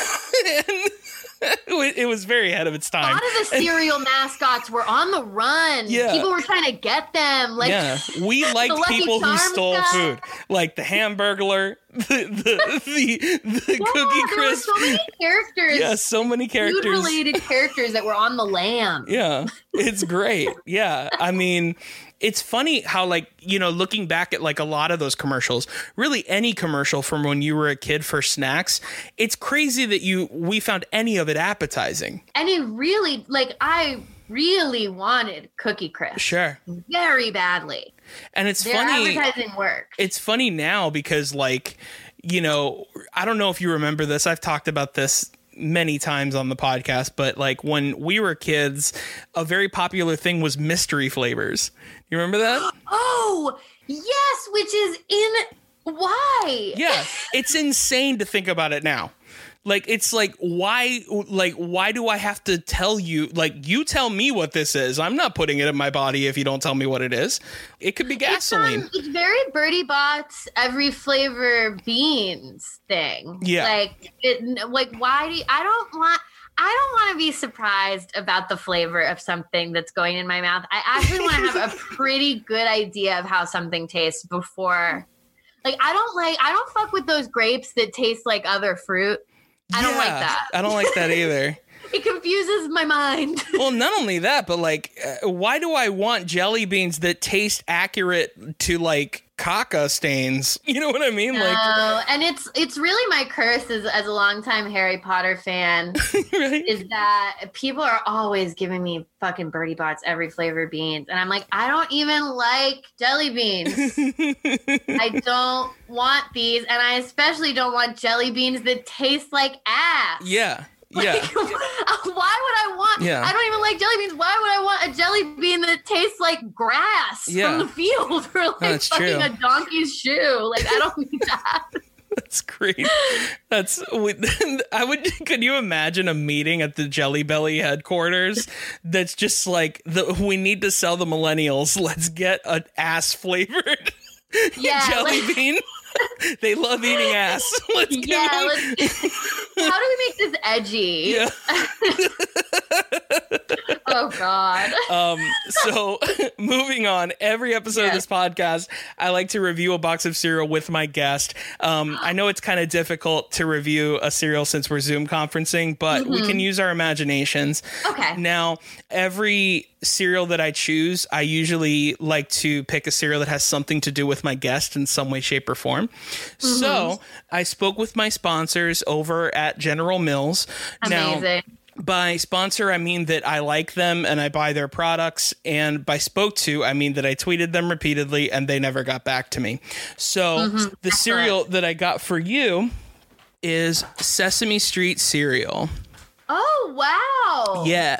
Speaker 1: It was very ahead of its time.
Speaker 3: A lot of the cereal mascots were on the run.
Speaker 1: Yeah.
Speaker 3: People were trying to get them. Like,
Speaker 1: we liked people who stole food, like the Hamburglar, the Cookie Crisp.
Speaker 3: There were so many characters.
Speaker 1: Yeah, so many characters.
Speaker 3: Food-related characters that were on the lam.
Speaker 1: Yeah, it's great. Yeah, I mean, it's funny how, like, you know, looking back at like a lot of those commercials, really any commercial from when you were a kid for snacks, it's crazy that we found any of it appetizing.
Speaker 3: And it really, like, I really wanted Cookie Crisp.
Speaker 1: Sure.
Speaker 3: Very badly.
Speaker 1: And it's
Speaker 3: Their
Speaker 1: funny.
Speaker 3: advertising worked.
Speaker 1: It's funny now because, like, you know, I don't know if you remember this. I've talked about this many times on the podcast, but like when we were kids, a very popular thing was mystery flavors. You remember that?
Speaker 3: Oh, yes, which is why?
Speaker 1: Yeah, it's insane to think about it now. Like, it's like, why do I have to tell you? Like, you tell me what this is. I'm not putting it in my body if you don't tell me what it is. It could be gasoline.
Speaker 3: It's very Bertie Bott's every flavor beans thing.
Speaker 1: Yeah.
Speaker 3: Why do you, I don't want to be surprised about the flavor of something that's going in my mouth. I actually want to have a pretty good idea of how something tastes before. Like, I don't fuck with those grapes that taste like other fruit. I don't like that.
Speaker 1: I don't like that either.
Speaker 3: It confuses my mind.
Speaker 1: Well, not only that, but like, why do I want jelly beans that taste accurate to like caca stains? You know what I mean?
Speaker 3: No, and it's really my curse as a longtime Harry Potter fan,
Speaker 1: right?
Speaker 3: Is that people are always giving me fucking Bertie Bott's every flavor beans, and I'm like, I don't even like jelly beans. I don't want these, and I especially don't want jelly beans that taste like ass.
Speaker 1: Yeah.
Speaker 3: Like,
Speaker 1: yeah.
Speaker 3: why would I want?
Speaker 1: Yeah.
Speaker 3: I don't even like jelly beans. Why would I want a jelly bean that tastes like grass from the field, or like
Speaker 1: That's
Speaker 3: fucking
Speaker 1: true.
Speaker 3: a donkey's shoe? Like, I don't need that.
Speaker 1: That's great. Could you imagine a meeting at the Jelly Belly headquarters that's just like, we need to sell the millennials. Let's get an ass flavored jelly bean. They love eating ass. How do
Speaker 3: we make this edgy?
Speaker 1: Yeah.
Speaker 3: Oh God.
Speaker 1: So moving on, every episode of this podcast, I like to review a box of cereal with my guest. I know it's kind of difficult to review a cereal since we're Zoom conferencing, but we can use our imaginations.
Speaker 3: Okay.
Speaker 1: Now, every cereal that I choose, I usually like to pick a cereal that has something to do with my guest in some way, shape, or form. So I spoke with my sponsors over at General Mills.
Speaker 3: Amazing.
Speaker 1: Now, by sponsor, I mean that I like them and I buy their products. And by spoke to, I mean that I tweeted them repeatedly and they never got back to me. So the cereal that I got for you is Sesame Street cereal.
Speaker 3: Oh, wow.
Speaker 1: Yeah.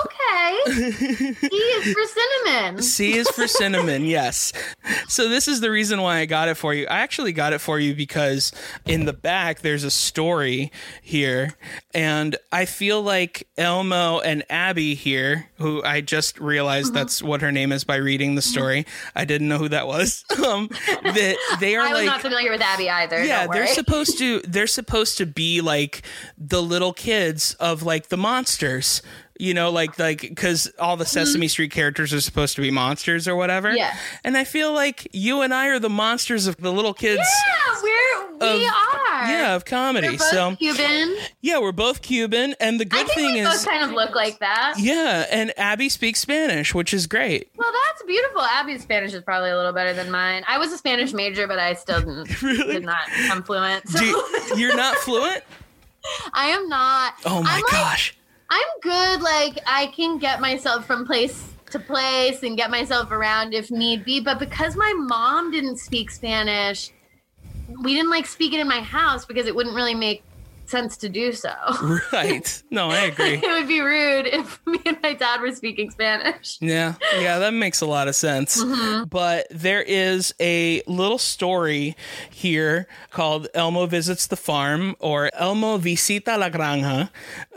Speaker 3: Okay. C is for cinnamon.
Speaker 1: C is for cinnamon, yes. So this is the reason why I got it for you. I actually got it for you because in the back there's a story here. And I feel like Elmo and Abby here, who I just realized that's what her name is by reading the story. I didn't know who that was. That they are
Speaker 3: I was not familiar with Abby either.
Speaker 1: Yeah,
Speaker 3: they're
Speaker 1: supposed to be like the little kids of like the monsters, you know, like because all the Sesame Street characters are supposed to be monsters or whatever.
Speaker 3: Yeah.
Speaker 1: And I feel like you and I are the monsters of the little kids.
Speaker 3: Yeah, we are.
Speaker 1: Yeah, of comedy.
Speaker 3: We're both Cuban.
Speaker 1: Yeah, we're both Cuban, and the good thing
Speaker 3: we
Speaker 1: is
Speaker 3: both kind of look like that.
Speaker 1: Yeah, and Abby speaks Spanish, which is great.
Speaker 3: Well, that's beautiful. Abby's Spanish is probably a little better than mine. I was a Spanish major, but I still did not become fluent. So.
Speaker 1: You're not fluent?
Speaker 3: I am not.
Speaker 1: Oh my gosh.
Speaker 3: I'm good. Like, I can get myself from place to place and get myself around if need be. But because my mom didn't speak Spanish, we didn't like speak it in my house because it wouldn't really make sense to do so.
Speaker 1: Right. No, I agree.
Speaker 3: It would be rude if me and my dad were speaking Spanish.
Speaker 1: Yeah, that makes a lot of sense. But there is a little story here called Elmo Visits the Farm, or Elmo Visita la Granja.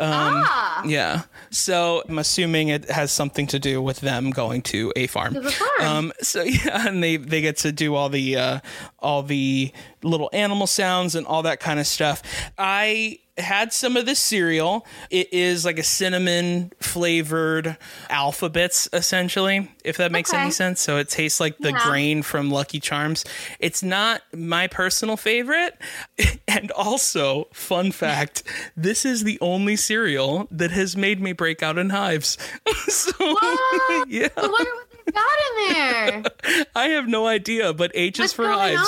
Speaker 1: Yeah. So I'm assuming it has something to do with them going to a farm.
Speaker 3: To the farm.
Speaker 1: So yeah, and they get to do all the little animal sounds and all that kind of stuff. I had some of this cereal. It is like a cinnamon flavored Alphabets, essentially, if that makes any sense. So it tastes like the grain from Lucky Charms. It's not my personal favorite. And also, fun fact, this is the only cereal that has made me break out in hives. So,
Speaker 3: what?
Speaker 1: Yeah.
Speaker 3: I wonder what they got in there.
Speaker 1: I have no idea, but H is for hives.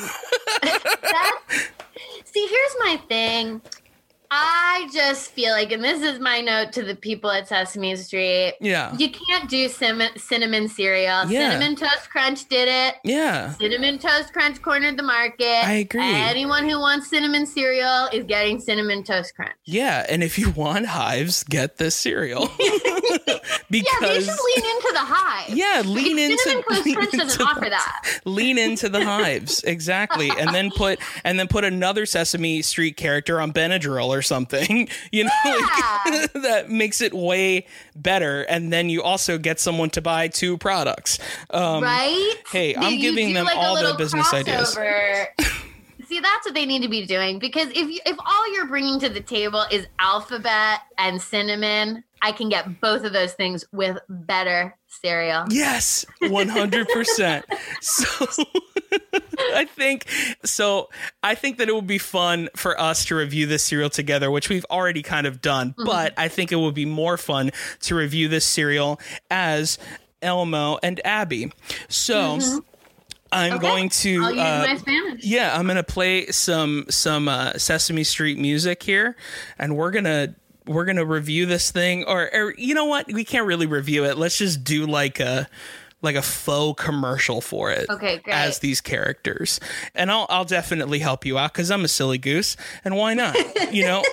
Speaker 3: See, here's my thing. I just feel like, and this is my note to the people at Sesame Street.
Speaker 1: Yeah.
Speaker 3: You can't do cinnamon cereal.
Speaker 1: Yeah.
Speaker 3: Cinnamon Toast Crunch did it.
Speaker 1: Yeah.
Speaker 3: Cinnamon Toast Crunch cornered the market.
Speaker 1: I agree.
Speaker 3: Anyone who wants cinnamon cereal is getting Cinnamon Toast Crunch.
Speaker 1: Yeah, and if you want hives, get this cereal. Because
Speaker 3: they should lean into the hive.
Speaker 1: Yeah, lean into
Speaker 3: Cinnamon Toast Crunch doesn't offer that.
Speaker 1: Lean into the hives, exactly, and then put another Sesame Street character on Benadryl or something. You know, like, that makes it way better. And then you also get someone to buy two products.
Speaker 3: Right?
Speaker 1: Hey, I'm giving them all the business ideas.
Speaker 3: See, that's what they need to be doing, because if all you're bringing to the table is alphabet and cinnamon, I can get both of those things with better cereal.
Speaker 1: Yes, 100%. So I think that it would be fun for us to review this cereal together, which we've already kind of done, but I think it would be more fun to review this cereal as Elmo and Abby. So I'm going to
Speaker 3: I'll use my Spanish.
Speaker 1: Yeah, I'm gonna play some Sesame Street music here, and we're gonna review this thing, or you know what? We can't really review it. Let's just do like a faux commercial for it.
Speaker 3: Okay, great.
Speaker 1: As these characters, and I'll definitely help you out because I'm a silly goose, and why not? You know.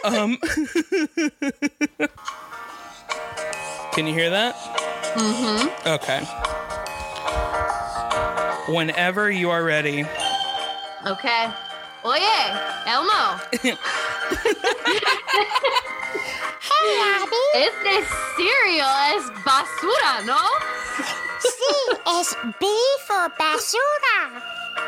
Speaker 1: Can you hear that? Mm-hmm. Okay. Whenever you are ready.
Speaker 3: Okay. Oye, Elmo.
Speaker 4: Hey, Abby.
Speaker 3: Este cereal es basura, ¿no?
Speaker 4: Sí, es B for basura.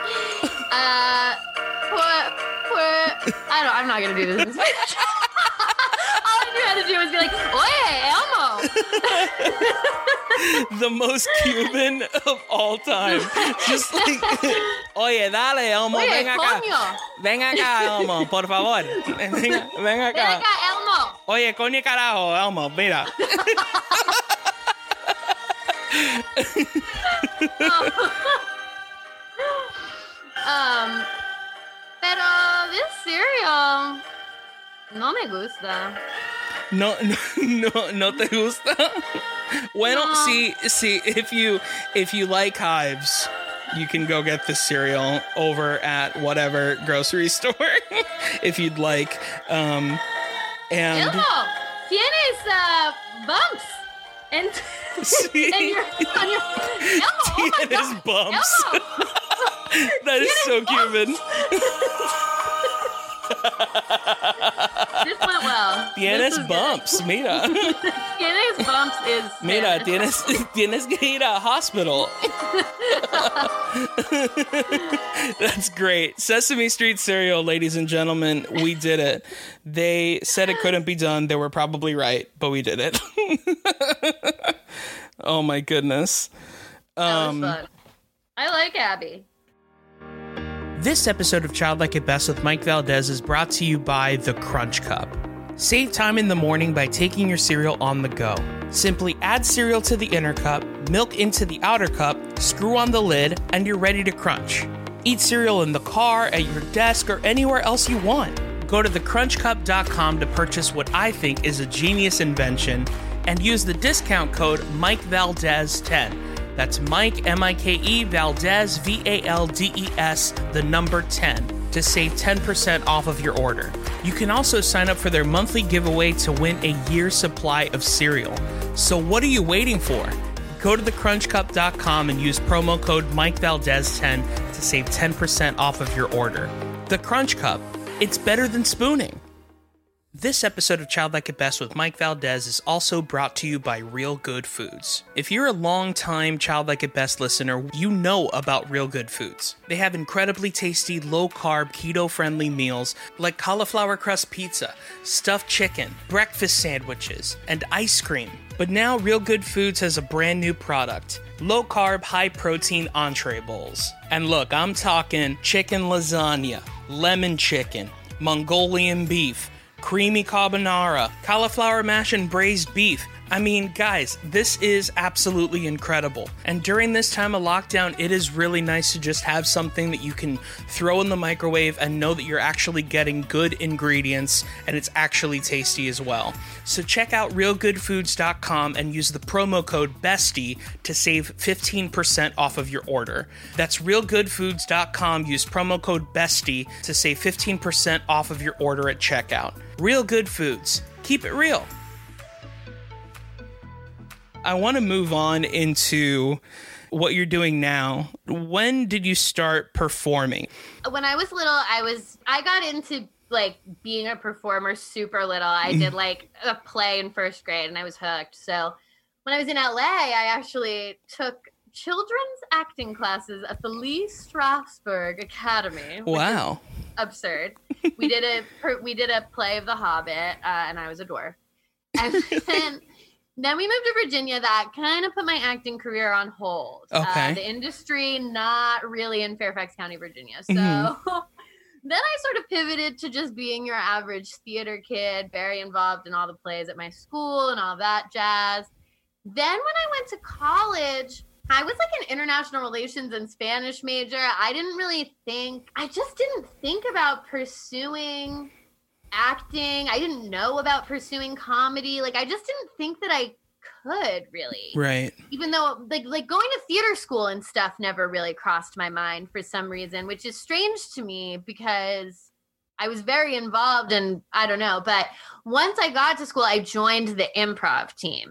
Speaker 3: I'm not gonna do this in Spanish. All I knew how to do was be like, Oye, Elmo.
Speaker 1: The most Cuban of all time. Just like, oye, dale, Elmo,
Speaker 3: Oye,
Speaker 1: ven acá.
Speaker 3: coño.
Speaker 1: Ven acá, Elmo, por favor. Ven acá.
Speaker 3: Ven acá, Elmo.
Speaker 1: Oye, coño carajo, Elmo, mira.
Speaker 3: Pero this cereal no me gusta.
Speaker 1: No te gusta? Bueno,
Speaker 3: No.
Speaker 1: see, if you like hives, you can go get the cereal over at whatever grocery store if you'd like. And
Speaker 3: Elmo, tienes bumps. And
Speaker 1: see,
Speaker 3: on your Elmo, oh my
Speaker 1: tienes
Speaker 3: God.
Speaker 1: bumps.
Speaker 3: Elmo.
Speaker 1: That is so
Speaker 3: Tienes
Speaker 1: Cuban.
Speaker 3: This went well.
Speaker 1: Tienes
Speaker 3: This was
Speaker 1: bumps, mira.
Speaker 3: good. Tienes bumps is
Speaker 1: Mira,
Speaker 3: Spanish.
Speaker 1: tienes que ir a hospital. That's great. Sesame Street cereal, ladies and gentlemen, we did it. They said it couldn't be done. They were probably right, but we did it. Oh my goodness.
Speaker 3: That was fun. I like Abby.
Speaker 1: This episode of Child Like It Best with Mike Valdez is brought to you by the Crunch Cup. Save time in the morning by taking your cereal on the go. Simply add cereal to the inner cup, milk into the outer cup, screw on the lid, and you're ready to crunch. Eat cereal in the car, at your desk, or anywhere else you want. Go to thecrunchcup.com to purchase what I think is a genius invention and use the discount code MikeValdez10. That's Mike, M-I-K-E, Valdez, V-A-L-D-E-S, the number 10, to save 10% off of your order. You can also sign up for their monthly giveaway to win a year's supply of cereal. So what are you waiting for? Go to thecrunchcup.com and use promo code MikeValdez10 to save 10% off of your order. The Crunch Cup. It's better than spooning. This episode of Child Like It Best with Mike Valdez is also brought to you by Real Good Foods. If you're a long-time Child Like It Best listener, you know about Real Good Foods. They have incredibly tasty, low-carb, keto-friendly meals like cauliflower crust pizza, stuffed chicken, breakfast sandwiches, and ice cream. But now Real Good Foods has a brand new product. Low-carb, high-protein entree bowls. And look, I'm talking chicken lasagna, lemon chicken, Mongolian beef, creamy carbonara, cauliflower mash and braised beef. I mean, guys, this is absolutely incredible. And during this time of lockdown, it is really nice to just have something that you can throw in the microwave and know that you're actually getting good ingredients and it's actually tasty as well. So check out realgoodfoods.com and use the promo code BESTIE to save 15% off of your order. That's realgoodfoods.com. Use promo code BESTIE to save 15% off of your order at checkout. Real Good Foods. Keep it real. I want to move on into what you're doing now. When did you start performing?
Speaker 3: When I was little, I got into like being a performer super little. I did like a play in first grade and I was hooked. So when I was in LA, I actually took children's acting classes at the Lee Strasberg Academy.
Speaker 1: Wow.
Speaker 3: Absurd. We did a play of The Hobbit and I was a dwarf. And then we moved to Virginia. That kind of put my acting career on hold.
Speaker 1: Okay.
Speaker 3: The industry, not really in Fairfax County, Virginia. So then I sort of pivoted to just being your average theater kid, very involved in all the plays at my school and all that jazz. Then when I went to college, I was like an international relations and Spanish major. I just didn't think about pursuing acting. I didn't know about pursuing comedy. Like I just didn't think that I could really.
Speaker 1: Right.
Speaker 3: Even though like going to theater school and stuff never really crossed my mind for some reason, which is strange to me because I was very involved and I don't know. But once I got to school, I joined the improv team.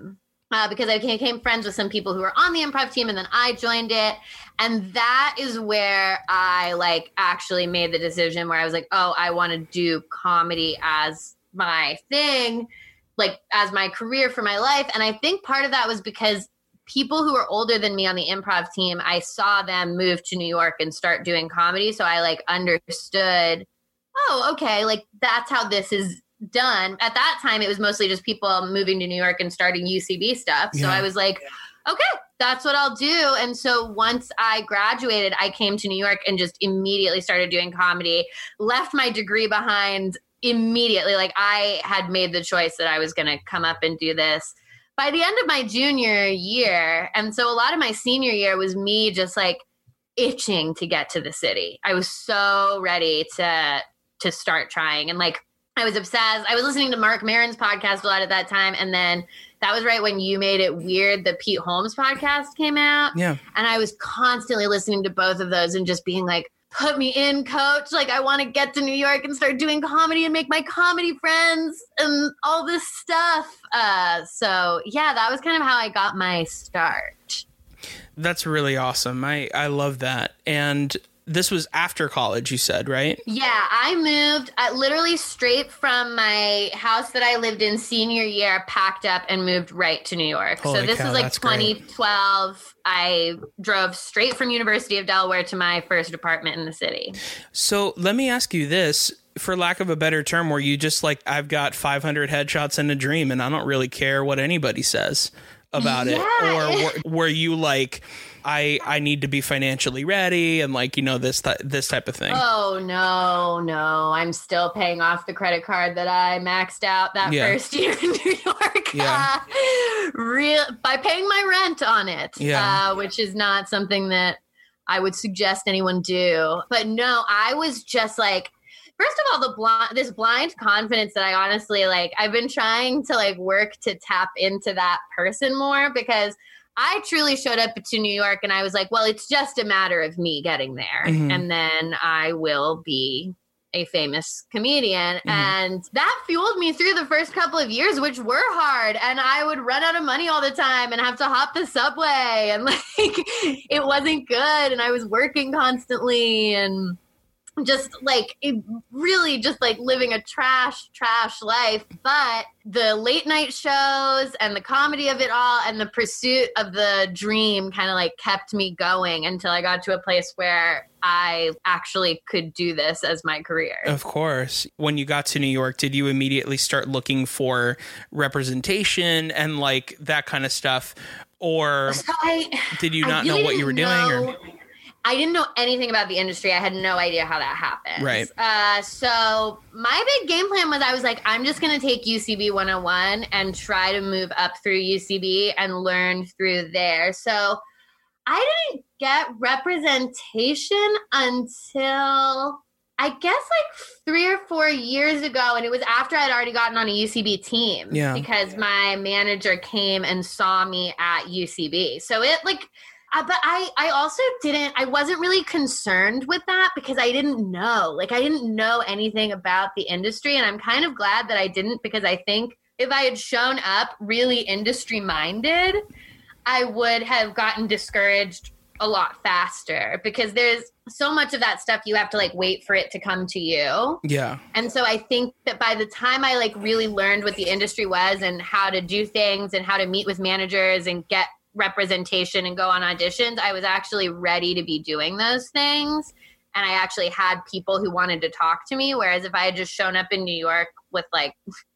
Speaker 3: because I became friends with some people who were on the improv team, and then I joined it. And that is where I like actually made the decision where I was like, oh, I want to do comedy as my thing, like as my career for my life. And I think part of that was because people who were older than me on the improv team, I saw them move to New York and start doing comedy. So I like understood, oh, okay, like that's how this is done. At that time, it was mostly just people moving to New York and starting UCB stuff. So I was like, okay, that's what I'll do. And so once I graduated, I came to New York and just immediately started doing comedy, left my degree behind immediately. Like I had made the choice that I was going to come up and do this by the end of my junior year. And so a lot of my senior year was me just like itching to get to the city. I was so ready to start trying. And like, I was obsessed. I was listening to Mark Maron's podcast a lot at that time. And then that was right when You Made It Weird, the Pete Holmes podcast came out.
Speaker 1: Yeah.
Speaker 3: And I was constantly listening to both of those and just being like, put me in, coach. Like, I want to get to New York and start doing comedy and make my comedy friends and all this stuff. So yeah, that was kind of how I got my start.
Speaker 1: That's really awesome. I love that. And this was after college, you said, right?
Speaker 3: Yeah, I moved literally straight from my house that I lived in senior year, packed up and moved right to New York.
Speaker 1: Holy
Speaker 3: so this
Speaker 1: cow,
Speaker 3: was like
Speaker 1: that's great.
Speaker 3: 2012. I drove straight from University of Delaware to my first apartment in the city.
Speaker 1: So let me ask you this, for lack of a better term, were you just like, I've got 500 headshots and a dream and I don't really care what anybody says about it? Or were you like, I need to be financially ready and like, you know, this type of thing?
Speaker 3: Oh, no. I'm still paying off the credit card that I maxed out that first year in New York.
Speaker 1: Yeah.
Speaker 3: By paying my rent on it, which is not something that I would suggest anyone do. But no, I was just like, first of all, this blind confidence that I honestly like, I've been trying to like work to tap into that person more, because I truly showed up to New York and I was like, well, it's just a matter of me getting there.
Speaker 1: Mm-hmm.
Speaker 3: And then I will be a famous comedian.
Speaker 1: Mm-hmm.
Speaker 3: And that fueled me through the first couple of years, which were hard. And I would run out of money all the time and have to hop the subway. And like, it wasn't good. And I was working constantly and just like really just like living a trash life. But the late night shows and the comedy of it all and the pursuit of the dream kind of like kept me going until I got to a place where I actually could do this as my career.
Speaker 1: Of course. When you got to New York, did you immediately start looking for representation and like that kind of stuff? Or did you not know what you were doing? Or
Speaker 3: I didn't know anything about the industry. I had no idea how that happened.
Speaker 1: Right.
Speaker 3: So my big game plan was I was like, I'm just going to take UCB 101 and try to move up through UCB and learn through there. So I didn't get representation until I guess like 3 or 4 years ago. And it was after I'd already gotten on a UCB team.
Speaker 1: Yeah.
Speaker 3: Because my manager came and saw me at UCB. So it like... but I also I wasn't really concerned with that because I didn't know. Like, I didn't know anything about the industry. And I'm kind of glad that I didn't, because I think if I had shown up really industry minded, I would have gotten discouraged a lot faster, because there's so much of that stuff you have to like wait for it to come to you.
Speaker 1: Yeah.
Speaker 3: And so I think that by the time I like really learned what the industry was and how to do things and how to meet with managers and get representation and go on auditions, I was actually ready to be doing those things. And I actually had people who wanted to talk to me. Whereas if I had just shown up in New York with like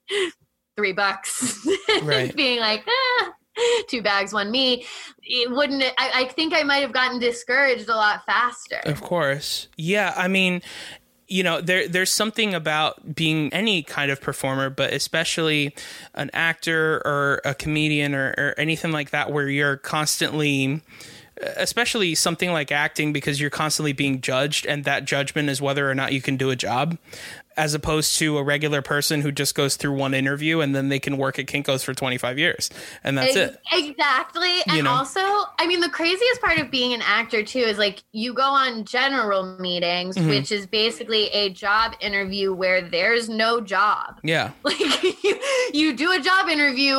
Speaker 3: $3
Speaker 1: right.
Speaker 3: being like, 2 bags, 1 me, it wouldn't, I think I might've gotten discouraged a lot faster.
Speaker 1: Of course. Yeah. I mean, you know, there's something about being any kind of performer, but especially an actor or a comedian or anything like that, where you're constantly, especially something like acting, because you're constantly being judged, and that judgment is whether or not you can do a job, as opposed to a regular person who just goes through one interview and then they can work at Kinko's for 25 years and that's it.
Speaker 3: Exactly. And also, I mean, the craziest part of being an actor too is like you go on general meetings, mm-hmm. which is basically a job interview where there's no job.
Speaker 1: Yeah.
Speaker 3: Like you do a job interview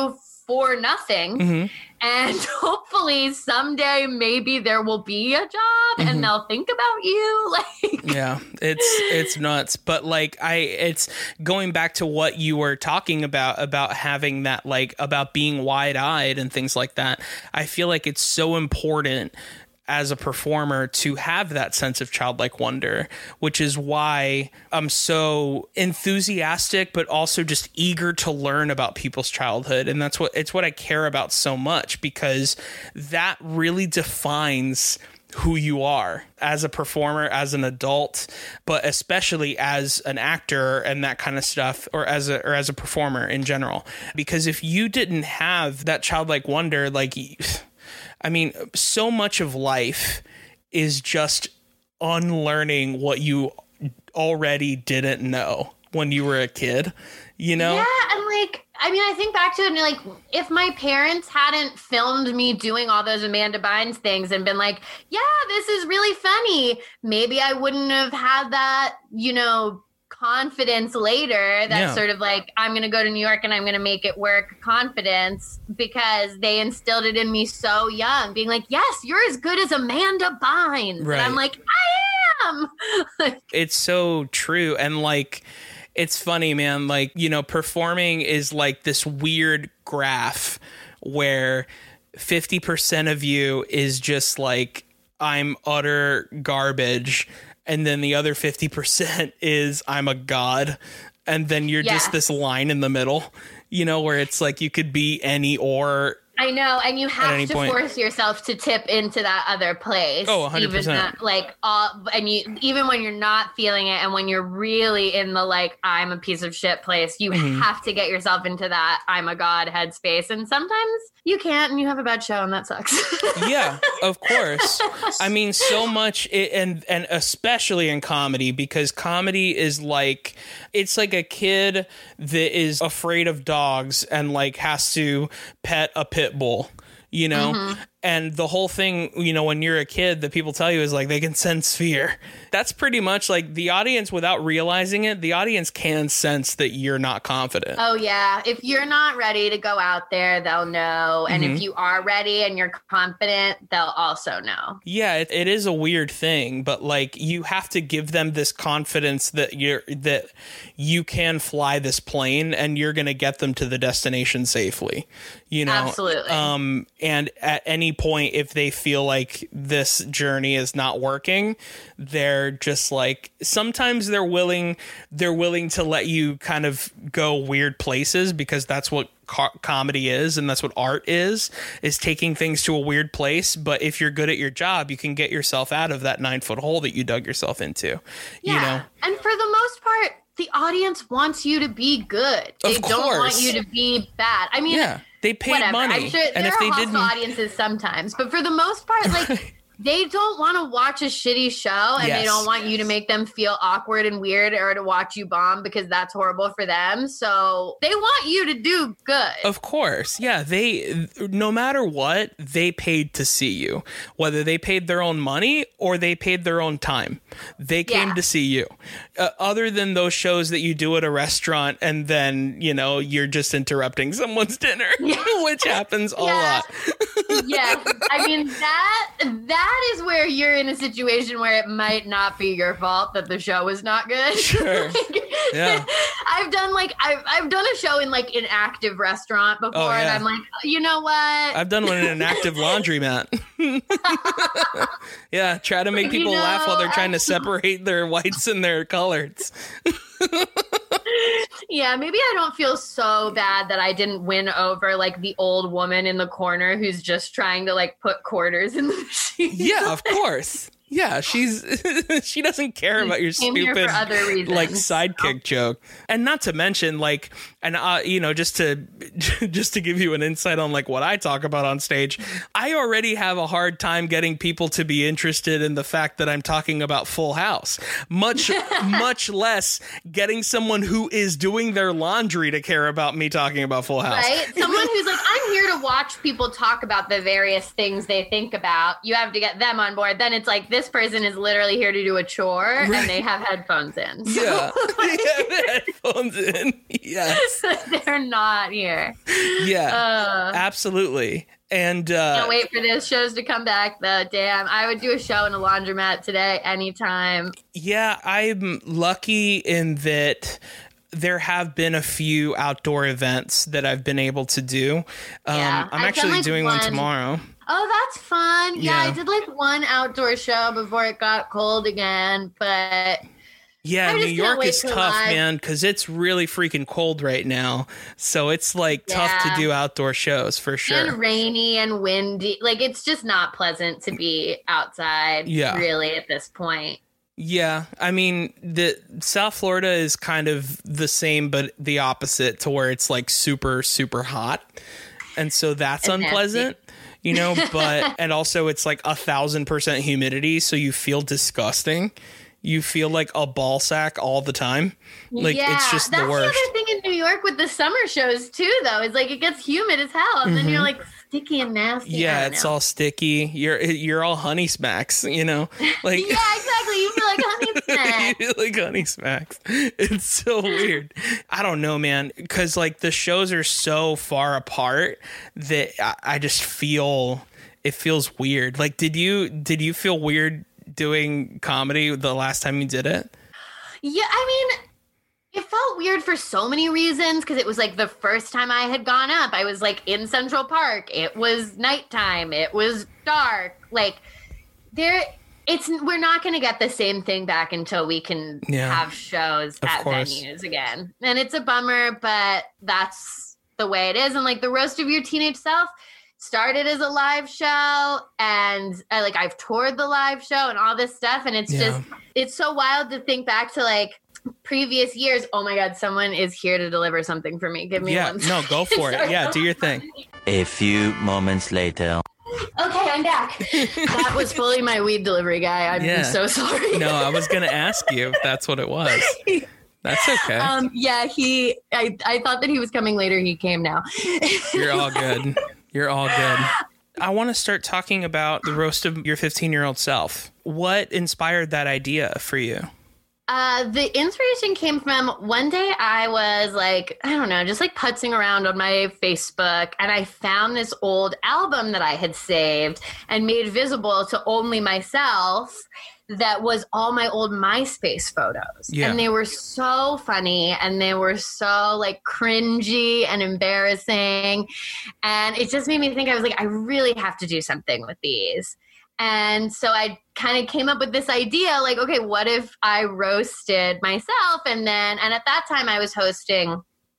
Speaker 3: for nothing.
Speaker 1: Mm-hmm.
Speaker 3: And hopefully someday maybe there will be a job
Speaker 1: Mm-hmm.
Speaker 3: and they'll think about you. Like,
Speaker 1: yeah, it's nuts. But like, it's going back to what you were talking about having that, like, about being wide-eyed and things like that. I feel like it's so important as a performer to have that sense of childlike wonder, which is why I'm so enthusiastic, but also just eager to learn about people's childhood. And that's what I care about so much, because that really defines who you are as a performer, as an adult, but especially as an actor and that kind of stuff, or as a performer in general. Because if you didn't have that childlike wonder, like, I mean, so much of life is just unlearning what you already didn't know when you were a kid, you know?
Speaker 3: Yeah, and like, I mean, I think back to it and like, if my parents hadn't filmed me doing all those Amanda Bynes things and been like, yeah, this is really funny, maybe I wouldn't have had that, you know, confidence later that sort of like, I'm going to go to New York and I'm going to make it work confidence, because they instilled it in me so young, being like, yes, you're as good as Amanda Bynes.
Speaker 1: Right.
Speaker 3: And I'm like, I am.
Speaker 1: It's so true. And like, it's funny, man, like, you know, performing is like this weird graph where 50% of you is just like, I'm utter garbage. And then the other 50% is I'm a god. And then you're just this line in the middle, you know, where it's like you could be any or.
Speaker 3: I know, and you have to
Speaker 1: point.
Speaker 3: force yourself to tip into that other place.
Speaker 1: Oh, 100%.
Speaker 3: Even when you're not feeling it, and when you're really in the like, I'm a piece of shit place, you have to get yourself into that I'm a god headspace. And sometimes you can't, and you have a bad show, and that sucks.
Speaker 1: Yeah, of course. I mean, so much, and especially in comedy, because comedy is like, it's like a kid that is afraid of dogs and like has to pet a pit bull, you know? And the whole thing, you know, when you're a kid, that people tell you is like, they can sense fear. That's pretty much like the audience, without realizing it, the audience can sense that you're not confident.
Speaker 3: Oh, yeah. If you're not ready to go out there, they'll know. And if you are ready and you're confident, they'll also know.
Speaker 1: Yeah, it is a weird thing, but like, you have to give them this confidence that you can fly this plane and you're going to get them to the destination safely, you know?
Speaker 3: Absolutely.
Speaker 1: And at any point, if they feel like this journey is not working, they're just like, sometimes they're willing to let you kind of go weird places, because that's what comedy is, and that's what art is taking things to a weird place. But if you're good at your job, you can get yourself out of that 9-foot hole that you dug yourself into.
Speaker 3: Yeah.
Speaker 1: You know?
Speaker 3: And for the most part, the audience wants you to be good. They don't want you to be bad. I mean,
Speaker 1: yeah, they paid
Speaker 3: whatever.
Speaker 1: money.
Speaker 3: I'm sure
Speaker 1: and
Speaker 3: there
Speaker 1: if
Speaker 3: are
Speaker 1: they
Speaker 3: hostile
Speaker 1: didn't,
Speaker 3: audiences sometimes, but for the most part, like, they don't want to watch a shitty show, and they don't want you to make them feel awkward and weird, or to watch you bomb, because that's horrible for them. So they want you to do good.
Speaker 1: Of course. Yeah. They, no matter what, they paid to see you, whether they paid their own money or they paid their own time. They came to see you. Other than those shows that you do at a restaurant and then, you know, you're just interrupting someone's dinner, which happens a lot.
Speaker 3: Yes. I mean, that is where you're in a situation where it might not be your fault that the show is not good.
Speaker 1: Sure. Yeah.
Speaker 3: I've done a show in like an active restaurant before, and I'm like, you know what?
Speaker 1: I've done one in an active laundromat. Yeah, try to make people laugh while they're trying to separate their whites and their colors.
Speaker 3: Yeah, maybe I don't feel so bad that I didn't win over like the old woman in the corner who's just trying to like put quarters in the machine.
Speaker 1: Yeah, of course. Yeah, she doesn't care about your stupid like sidekick joke. And not to mention, like, and you know, just to give you an insight on like what I talk about on stage, I already have a hard time getting people to be interested in the fact that I'm talking about Full House, much less getting someone who is doing their laundry to care about me talking about Full House.
Speaker 3: Right? Someone who's like, I'm here to watch people talk about the various things they think about. You have to get them on board. Then it's like, this this person is literally here to do a chore and they have headphones in. So,
Speaker 1: Yeah. They have headphones in. Yes.
Speaker 3: they're not here.
Speaker 1: Yeah. Absolutely. And
Speaker 3: Can't wait for those shows to come back though. Damn, I would do a show in a laundromat today anytime.
Speaker 1: yeah, I'm lucky in that there have been a few outdoor events that I've been able to do.
Speaker 3: Yeah,
Speaker 1: I'm
Speaker 3: I've
Speaker 1: actually
Speaker 3: done, like,
Speaker 1: doing one
Speaker 3: one
Speaker 1: tomorrow.
Speaker 3: Oh, that's fun. Yeah,
Speaker 1: Yeah.
Speaker 3: I did like one outdoor show before it got cold again, but
Speaker 1: Yeah,
Speaker 3: I
Speaker 1: New
Speaker 3: just can't
Speaker 1: York
Speaker 3: wait
Speaker 1: is
Speaker 3: for
Speaker 1: tough,
Speaker 3: live.
Speaker 1: man, because it's really freaking cold right now. So it's like tough to
Speaker 3: Yeah.
Speaker 1: do outdoor shows for sure.
Speaker 3: and rainy and windy. Like it's just not pleasant to be outside
Speaker 1: Yeah.
Speaker 3: really at this point.
Speaker 1: Yeah, I mean, the South Florida is kind of the same, but the opposite, to where it's like super, super hot, and so that's
Speaker 3: And
Speaker 1: unpleasant, you know. But and also it's like 1,000% humidity, so you feel disgusting. You feel like a ball sack all the time. Like it's just
Speaker 3: that's
Speaker 1: the worst.
Speaker 3: other thing in New York with the summer shows too, though. Is like it gets humid as hell, and then you're like sticky and nasty. I
Speaker 1: Yeah,
Speaker 3: don't
Speaker 1: it's
Speaker 3: know.
Speaker 1: all sticky. You're all honey smacks, you know. Like
Speaker 3: Yeah, exactly. You feel like honey snack.
Speaker 1: you feel like honey smacks. It's so weird. I don't know, man, because like the shows are so far apart that I just feel it feels weird. Like, did you feel weird doing comedy the last time you did it?
Speaker 3: Yeah, I mean, it felt weird for so many reasons because it was like the first time I had gone up. I was like in Central Park. It was nighttime. It was dark. Like we're not going to get the same thing back until we can have shows
Speaker 1: Of
Speaker 3: at
Speaker 1: course.
Speaker 3: venues again. And it's a bummer, but that's the way it is. And like the Roast of Your Teenage Self started as a live show, and I've toured the live show and all this stuff, and it's just it's so wild to think back to like previous years. Oh my god, someone is here to deliver something for me. Give me
Speaker 1: Yeah,
Speaker 3: one
Speaker 1: no, go for it. Yeah, do your thing.
Speaker 5: A few moments later.
Speaker 3: Okay, I'm back. That was fully my weed delivery guy. I'm
Speaker 1: Yeah.
Speaker 3: so sorry.
Speaker 1: No, I was gonna ask you if that's what it was. That's okay.
Speaker 3: Yeah, I thought that he was coming later. He came now.
Speaker 1: You're all good. You're all good. I want to start talking about the Roast of Your 15-year-old self. What inspired that idea for you?
Speaker 3: The inspiration came from one day I was like, I don't know, just like putzing around on my Facebook, and I found this old album that I had saved and made visible to only myself. That was all my old MySpace photos.
Speaker 1: Yeah.
Speaker 3: And they were so funny and they were so like cringy and embarrassing. And it just made me think, I was like, I really have to do something with these. And so I kind of came up with this idea, like, okay, what if I roasted myself? And at that time I was hosting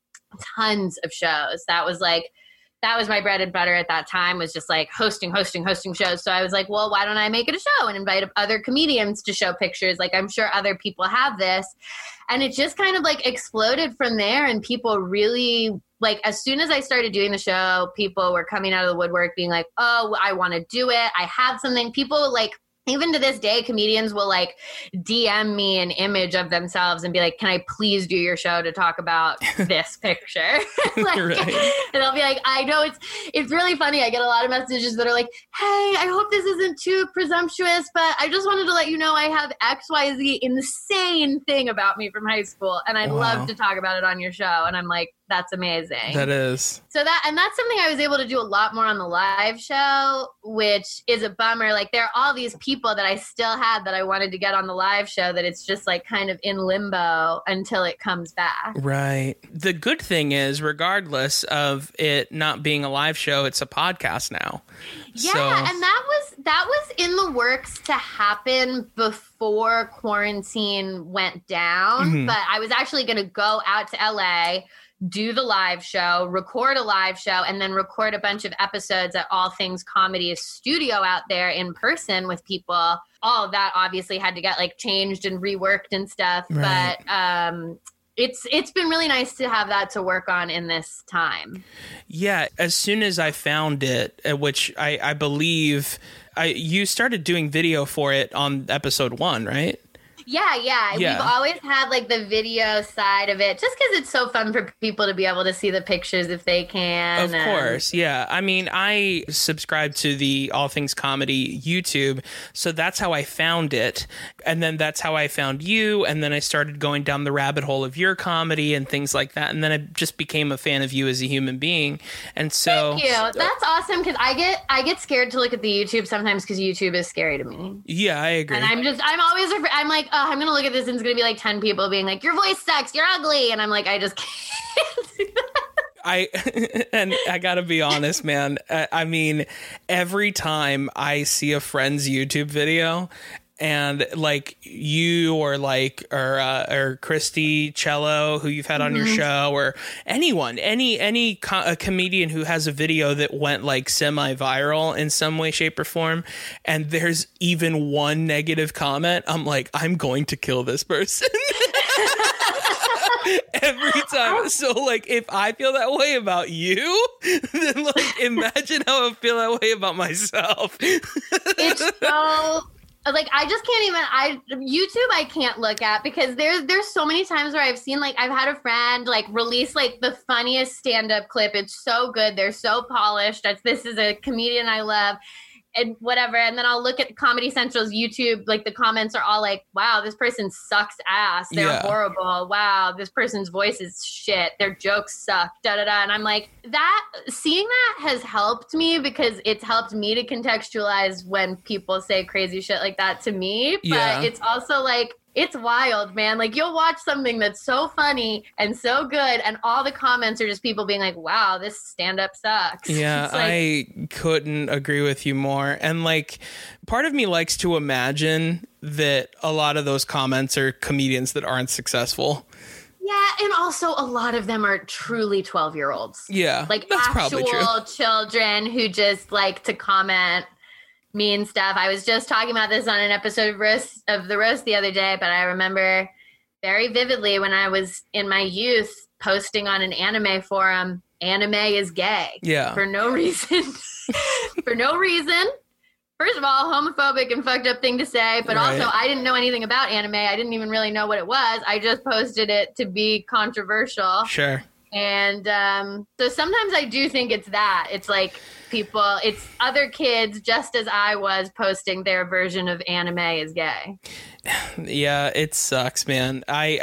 Speaker 3: tons of shows. That was my bread and butter at that time, was just like hosting shows. So I was like, well, why don't I make it a show and invite other comedians to show pictures? Like, I'm sure other people have this. And it just kind of like exploded from there. And people really, like, as soon as I started doing the show, people were coming out of the woodwork being like, oh, I want to do it. I have something. People like, even to this day, comedians will like DM me an image of themselves and be like, can I please do your show to talk about this picture? Like,
Speaker 1: Right.
Speaker 3: And I'll be like, I know it's really funny. I get a lot of messages that are like, hey, I hope this isn't too presumptuous, but I just wanted to let you know I have XYZ insane thing about me from high school, and I'd
Speaker 1: Wow.
Speaker 3: love to talk about it on your show. And I'm like, that's amazing.
Speaker 1: That is.
Speaker 3: So that's something I was able to do a lot more on the live show, which is a bummer. Like, there are all these people that I still had that I wanted to get on the live show that it's just like kind of in limbo until it comes back.
Speaker 1: Right. The good thing is, regardless of it not being a live show, it's a podcast now.
Speaker 3: Yeah,
Speaker 1: So-
Speaker 3: and that was in the works to happen before quarantine went down.
Speaker 1: Mhm.
Speaker 3: But I was actually going to go out to LA, do the live show, record a live show, and then record a bunch of episodes at All Things Comedy's studio out there in person with people. All of that obviously had to get like changed and reworked and stuff.
Speaker 1: Right.
Speaker 3: But it's been really nice to have that to work on in this time.
Speaker 1: Yeah, as soon as I found it, which I believe you started doing video for it on episode 1, right?
Speaker 3: Yeah. We've always had like the video side of it just because it's so fun for people to be able to see the pictures if they can.
Speaker 1: Of course. Yeah. I mean, I subscribe to the All Things Comedy YouTube, so that's how I found it. And then that's how I found you. And then I started going down the rabbit hole of your comedy and things like that. And then I just became a fan of you as a human being. And so
Speaker 3: thank you. That's awesome because I get scared to look at the YouTube sometimes because YouTube is scary to me.
Speaker 1: Yeah, I agree.
Speaker 3: And I'm always afraid. I'm like, oh, I'm gonna look at this and it's gonna be like 10 people being like, your voice sucks, you're ugly, and I'm like, I just can't do that.
Speaker 1: I gotta be honest, man. I mean, every time I see a friend's YouTube video, and like you or Christy Cello, who you've had on your show, or anyone, any comedian who has a video that went like semi-viral in some way, shape, or form, and there's even one negative comment, I'm like, I'm going to kill this person. Every time. So like, if I feel that way about you, then like, imagine how I feel that way about myself.
Speaker 3: It's so like, I just can't even, YouTube I can't look at because there's so many times where I've seen, like, I've had a friend like release like the funniest stand-up clip. It's so good. They're so polished. This is a comedian I love and whatever. And then I'll look at Comedy Central's YouTube, like the comments are all like, wow, this person sucks ass. They're horrible. Wow, this person's voice is shit. Their jokes suck. Da da da. And I'm like, seeing that has helped me because it's helped me to contextualize when people say crazy shit like that to me. But it's also like, it's wild, man. Like, you'll watch something that's so funny and so good, and all the comments are just people being like, wow, this stand-up sucks.
Speaker 1: Yeah, like, I couldn't agree with you more. And, like, part of me likes to imagine that a lot of those comments are comedians that aren't successful.
Speaker 3: Yeah, and also a lot of them are truly 12-year-olds.
Speaker 1: Yeah,
Speaker 3: like
Speaker 1: that's
Speaker 3: actual
Speaker 1: probably true.
Speaker 3: Children who just like to comment mean stuff. I was just talking about this on an episode of The Roast the other day, but I remember very vividly when I was in my youth posting on an anime forum, anime is gay.
Speaker 1: Yeah.
Speaker 3: For no reason. For no reason. First of all, homophobic and fucked up thing to say, but also I didn't know anything about anime. I didn't even really know what it was. I just posted it to be controversial.
Speaker 1: Sure.
Speaker 3: And so sometimes I do think it's that. It's like it's other kids just as I was posting their version of anime is gay.
Speaker 1: Yeah, it sucks, man. I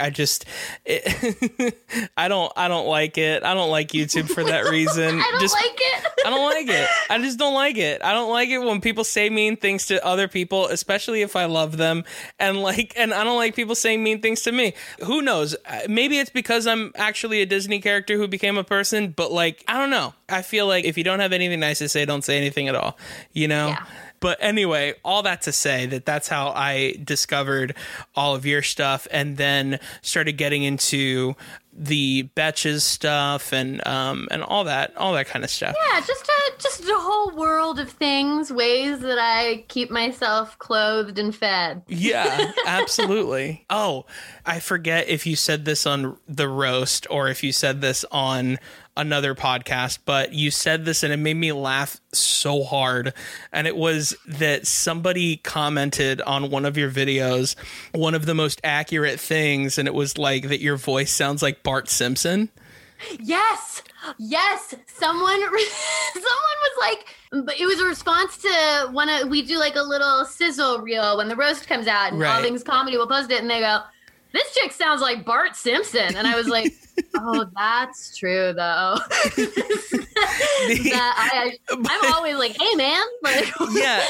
Speaker 1: don't like it. I don't like YouTube for that reason.
Speaker 3: I don't like it.
Speaker 1: I don't like it. I just don't like it. I don't like it when people say mean things to other people, especially if I love them. And I don't like people saying mean things to me. Who knows? Maybe it's because I'm actually a Disney character who became a person, but like, I don't know. I feel like if you don't have anything nice to say, don't say anything at all, you know?
Speaker 3: Yeah.
Speaker 1: But anyway, all that to say that's how I discovered all of your stuff, and then started getting into the Betches stuff and all that kind of stuff.
Speaker 3: Yeah, just a whole world of things, ways that I keep myself clothed and fed.
Speaker 1: Yeah, absolutely. Oh, I forget if you said this on The Roast or if you said this on another podcast, but you said this and it made me laugh so hard. And it was that somebody commented on one of your videos, one of the most accurate things, and it was like that your voice sounds like Bart Simpson.
Speaker 3: Yes. Someone was like, it was a response to we do like a little sizzle reel when The Roast comes out, and All Things Comedy will post it, and they go, this chick sounds like Bart Simpson. And I was like, oh, that's true, though. I'm always like, hey, man. Like,
Speaker 1: yeah,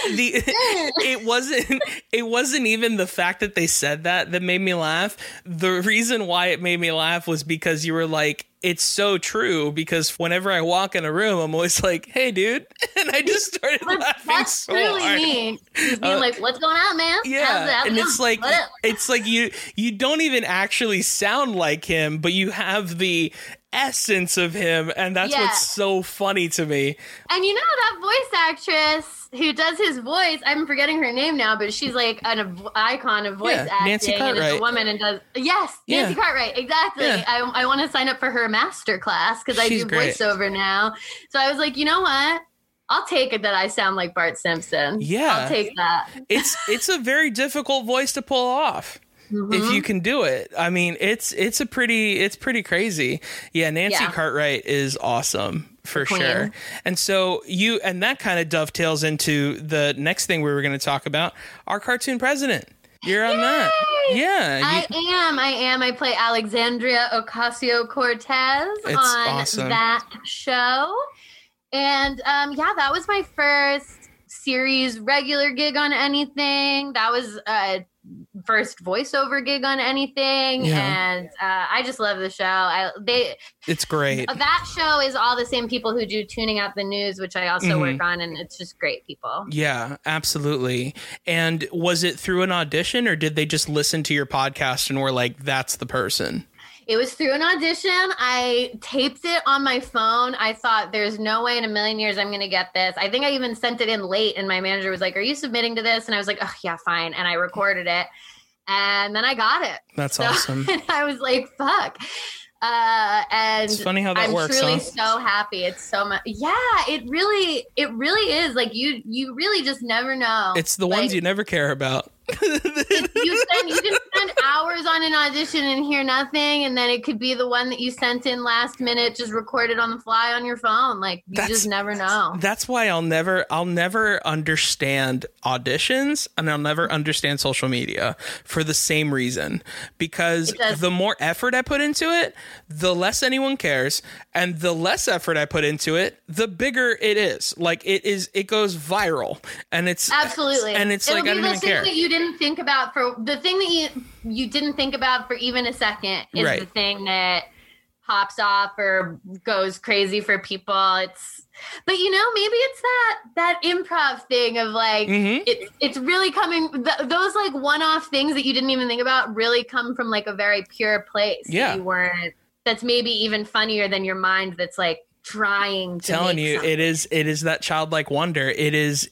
Speaker 1: it wasn't even the fact that they said that made me laugh. The reason why it made me laugh was because you were like, it's so true, because whenever I walk in a room, I'm always like, hey, dude. And I just started laughing
Speaker 3: that's
Speaker 1: so
Speaker 3: really
Speaker 1: hard.
Speaker 3: Me. Just being like, what's going on, man?
Speaker 1: Yeah. And it's like you don't even actually sound like him, but you have the essence of him, and that's what's so funny to me.
Speaker 3: And you know that voice actress who does his voice, I'm forgetting her name now, but she's like an icon of voice acting.
Speaker 1: Nancy Cartwright.
Speaker 3: And it's a woman and does Nancy Cartwright, exactly.
Speaker 1: Yeah.
Speaker 3: I want to sign up for her master class because I do voiceover now. So I was like, you know what? I'll take it that I sound like Bart Simpson.
Speaker 1: Yeah,
Speaker 3: I'll take that.
Speaker 1: It's a very difficult voice to pull off. if you can do it. I mean, it's pretty crazy. Yeah, Nancy Cartwright is awesome. For sure. And so that kind of dovetails into the next thing we were going to talk about, our cartoon president. You're on that. Yeah.
Speaker 3: I am. I play Alexandria Ocasio-Cortez on that show. And that was my first series regular gig on anything. That was first voiceover gig on anything. And I just love the show. It's
Speaker 1: great.
Speaker 3: That show is all the same people who do Tuning Out the News, which I also work on, and it's just great people.
Speaker 1: Yeah, absolutely. And was it through an audition, or did they just listen to your podcast and were like, that's the person?
Speaker 3: It was through an audition. I taped it on my phone. I thought, there's no way in a million years I'm going to get this. I think I even sent it in late, and my manager was like, are you submitting to this? And I was like, oh, yeah, fine. And I recorded it, and then I got it.
Speaker 1: That's awesome.
Speaker 3: And I was like, fuck. And
Speaker 1: it's funny how that works.
Speaker 3: I'm truly so happy. It's so much. Yeah, it really is. Like you really just never know.
Speaker 1: It's the ones you never care about.
Speaker 3: You can spend hours on an audition and hear nothing, and then it could be the one that you sent in last minute, just recorded on the fly on your phone. Like you just never know.
Speaker 1: That's why I'll never understand auditions, and I'll never understand social media for the same reason, because the more effort I put into it, the less anyone cares, and the less effort I put into it, the bigger it is. Like it goes viral, and it's
Speaker 3: absolutely,
Speaker 1: and it's like I don't even care.
Speaker 3: That you didn't think about for the thing that you didn't think about for even a second is the thing that pops off or goes crazy for people. But maybe it's that improv thing of like it's really coming. Those like one-off things that you didn't even think about really come from like a very pure place.
Speaker 1: Yeah,
Speaker 3: that's maybe even funnier than your mind. That's like trying to
Speaker 1: telling you something. It is that childlike wonder. It is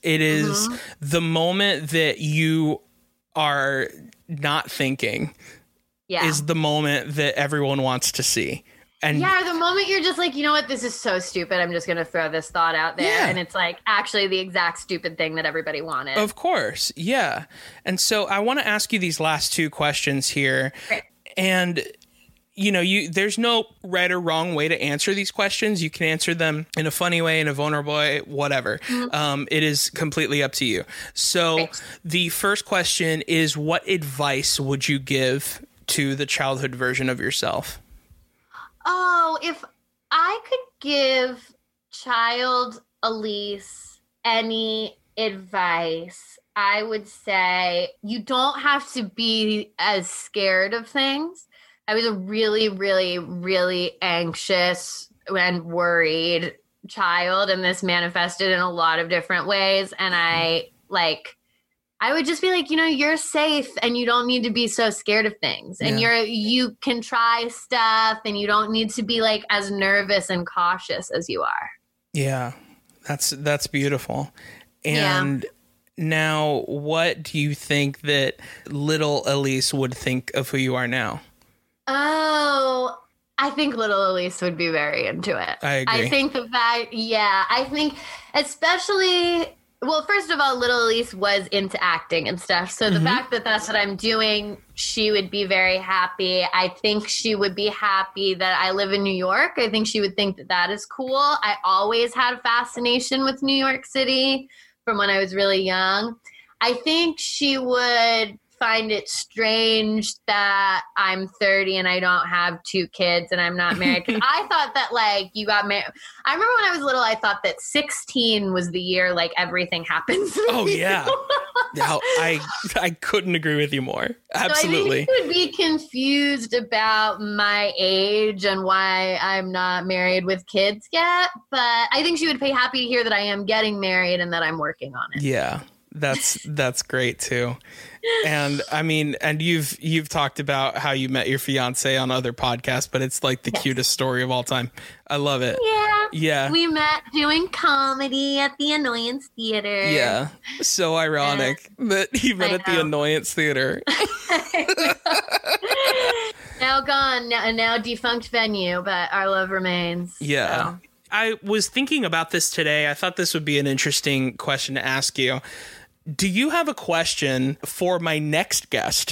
Speaker 1: the moment that you are not thinking is the moment that everyone wants to see. And
Speaker 3: the moment you're just like, you know what, this is so stupid, I'm just gonna throw this thought out there, and it's like actually the exact stupid thing that everybody wanted.
Speaker 1: Of course. Yeah. And so I want to ask you these last two questions here. Great. And there's no right or wrong way to answer these questions. You can answer them in a funny way, in a vulnerable way, whatever. It is completely up to you. So the first question is, what advice would you give to the childhood version of yourself?
Speaker 3: Oh, if I could give child Elise any advice, I would say you don't have to be as scared of things. I was a really, really, really anxious and worried child, and this manifested in a lot of different ways. And I would just be like, you're safe and you don't need to be so scared of things. And you can try stuff and you don't need to be like as nervous and cautious as you are. Yeah,
Speaker 1: that's beautiful. And now, what do you think that little Elise would think of who you are now?
Speaker 3: Oh, I think little Elise would be very into it.
Speaker 1: I agree.
Speaker 3: I think I think especially, well, first of all, little Elise was into acting and stuff. So the fact that that's what I'm doing, she would be very happy. I think she would be happy that I live in New York. I think she would think that that is cool. I always had a fascination with New York City from when I was really young. I think she would find it strange that I'm 30 and I don't have 2 kids and I'm not married. Because I thought that like you got married. I remember when I was little, I thought that 16 was the year like everything happens.
Speaker 1: Oh yeah. No, I couldn't agree with you more. Absolutely.
Speaker 3: So I think she would be confused about my age and why I'm not married with kids yet. But I think she would be happy to hear that I am getting married and that I'm working on it.
Speaker 1: Yeah. That's great too. And I mean, and you've talked about how you met your fiance on other podcasts, but it's like the cutest story of all time. I love it. Yeah.
Speaker 3: We met doing comedy at the Annoyance Theater.
Speaker 1: Yeah. So ironic that you met at the Annoyance Theater.
Speaker 3: Now gone, now defunct venue, but our love remains.
Speaker 1: Yeah.
Speaker 3: So.
Speaker 1: I was thinking about this today. I thought this would be an interesting question to ask you. Do you have a question for my next guest?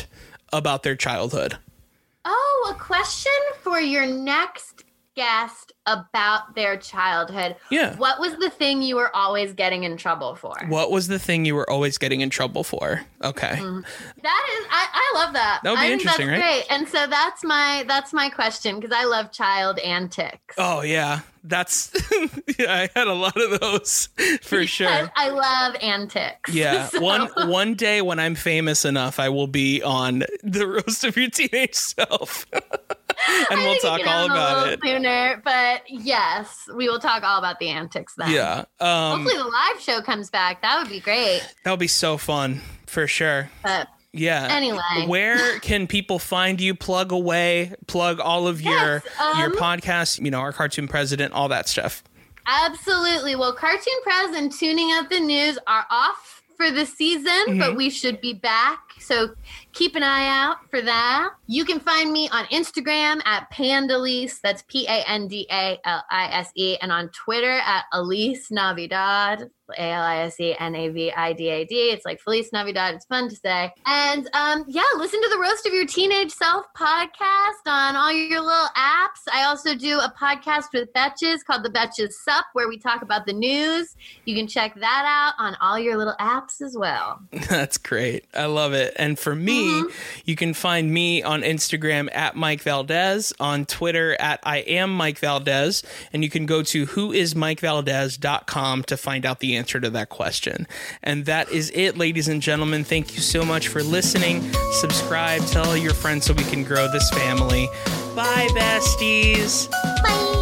Speaker 1: about their childhood.
Speaker 3: Oh, a question for your next guest about their childhood.
Speaker 1: Yeah.
Speaker 3: What was the thing you were always getting in trouble for?
Speaker 1: What was the thing you were always getting in trouble for? Okay.
Speaker 3: That is, I love that.
Speaker 1: That would be
Speaker 3: I
Speaker 1: interesting,
Speaker 3: think
Speaker 1: right?
Speaker 3: that's great. And so that's my question, because I love child antics.
Speaker 1: Oh, yeah. That's, yeah, I had a lot of those for sure.
Speaker 3: I love antics.
Speaker 1: Yeah.
Speaker 3: So-
Speaker 1: One day when I'm famous enough, I will be on the Roast of Your Teenage Self. And we'll talk all about it.
Speaker 3: Sooner, but yes, we will talk all about the antics then.
Speaker 1: Yeah.
Speaker 3: Hopefully the live show comes back. That would be great.
Speaker 1: That would be so fun for sure.
Speaker 3: But
Speaker 1: Yeah.
Speaker 3: Anyway.
Speaker 1: Where can people find you? Plug away, plug all of your podcasts, you know, our cartoon president, all that stuff.
Speaker 3: Absolutely. Well, Cartoon Press and Tuning Up the News are off for the season, but we should be back. So keep an eye out for that. You can find me on Instagram at Pandalise. That's Pandalise. And on Twitter at Elise Navidad. ALISENAVIDAD. It's like Feliz Navidad. It's fun to say. And listen to the Roast of Your Teenage Self podcast on all your little apps. I also do a podcast with Betches called The Betches Sup, where we talk about the news. You can check that out on all your little apps as well.
Speaker 1: That's great. I love it. And for me, you can find me on Instagram at Mike Valdez, on Twitter at I am Mike Valdez, and you can go to whoismikevaldez.com to find out the answer to that question. And that is it, ladies and gentlemen. Thank you so much for listening. Subscribe, tell your friends so we can grow this family. Bye, besties.
Speaker 4: Bye.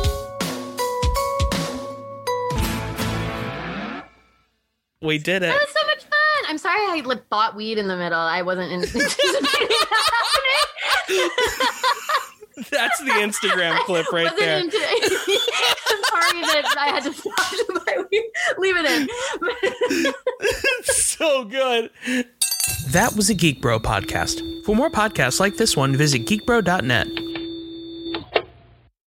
Speaker 1: We did it.
Speaker 3: That was so much fun. I'm sorry I bought weed in the middle. I wasn't anticipating that happening.
Speaker 1: That's the Instagram clip right there.
Speaker 3: I'm sorry that I had to stop to buy weed. Leave it in.
Speaker 1: So good. That was a Geek Bro podcast. For more podcasts like this one, visit geekbro.net.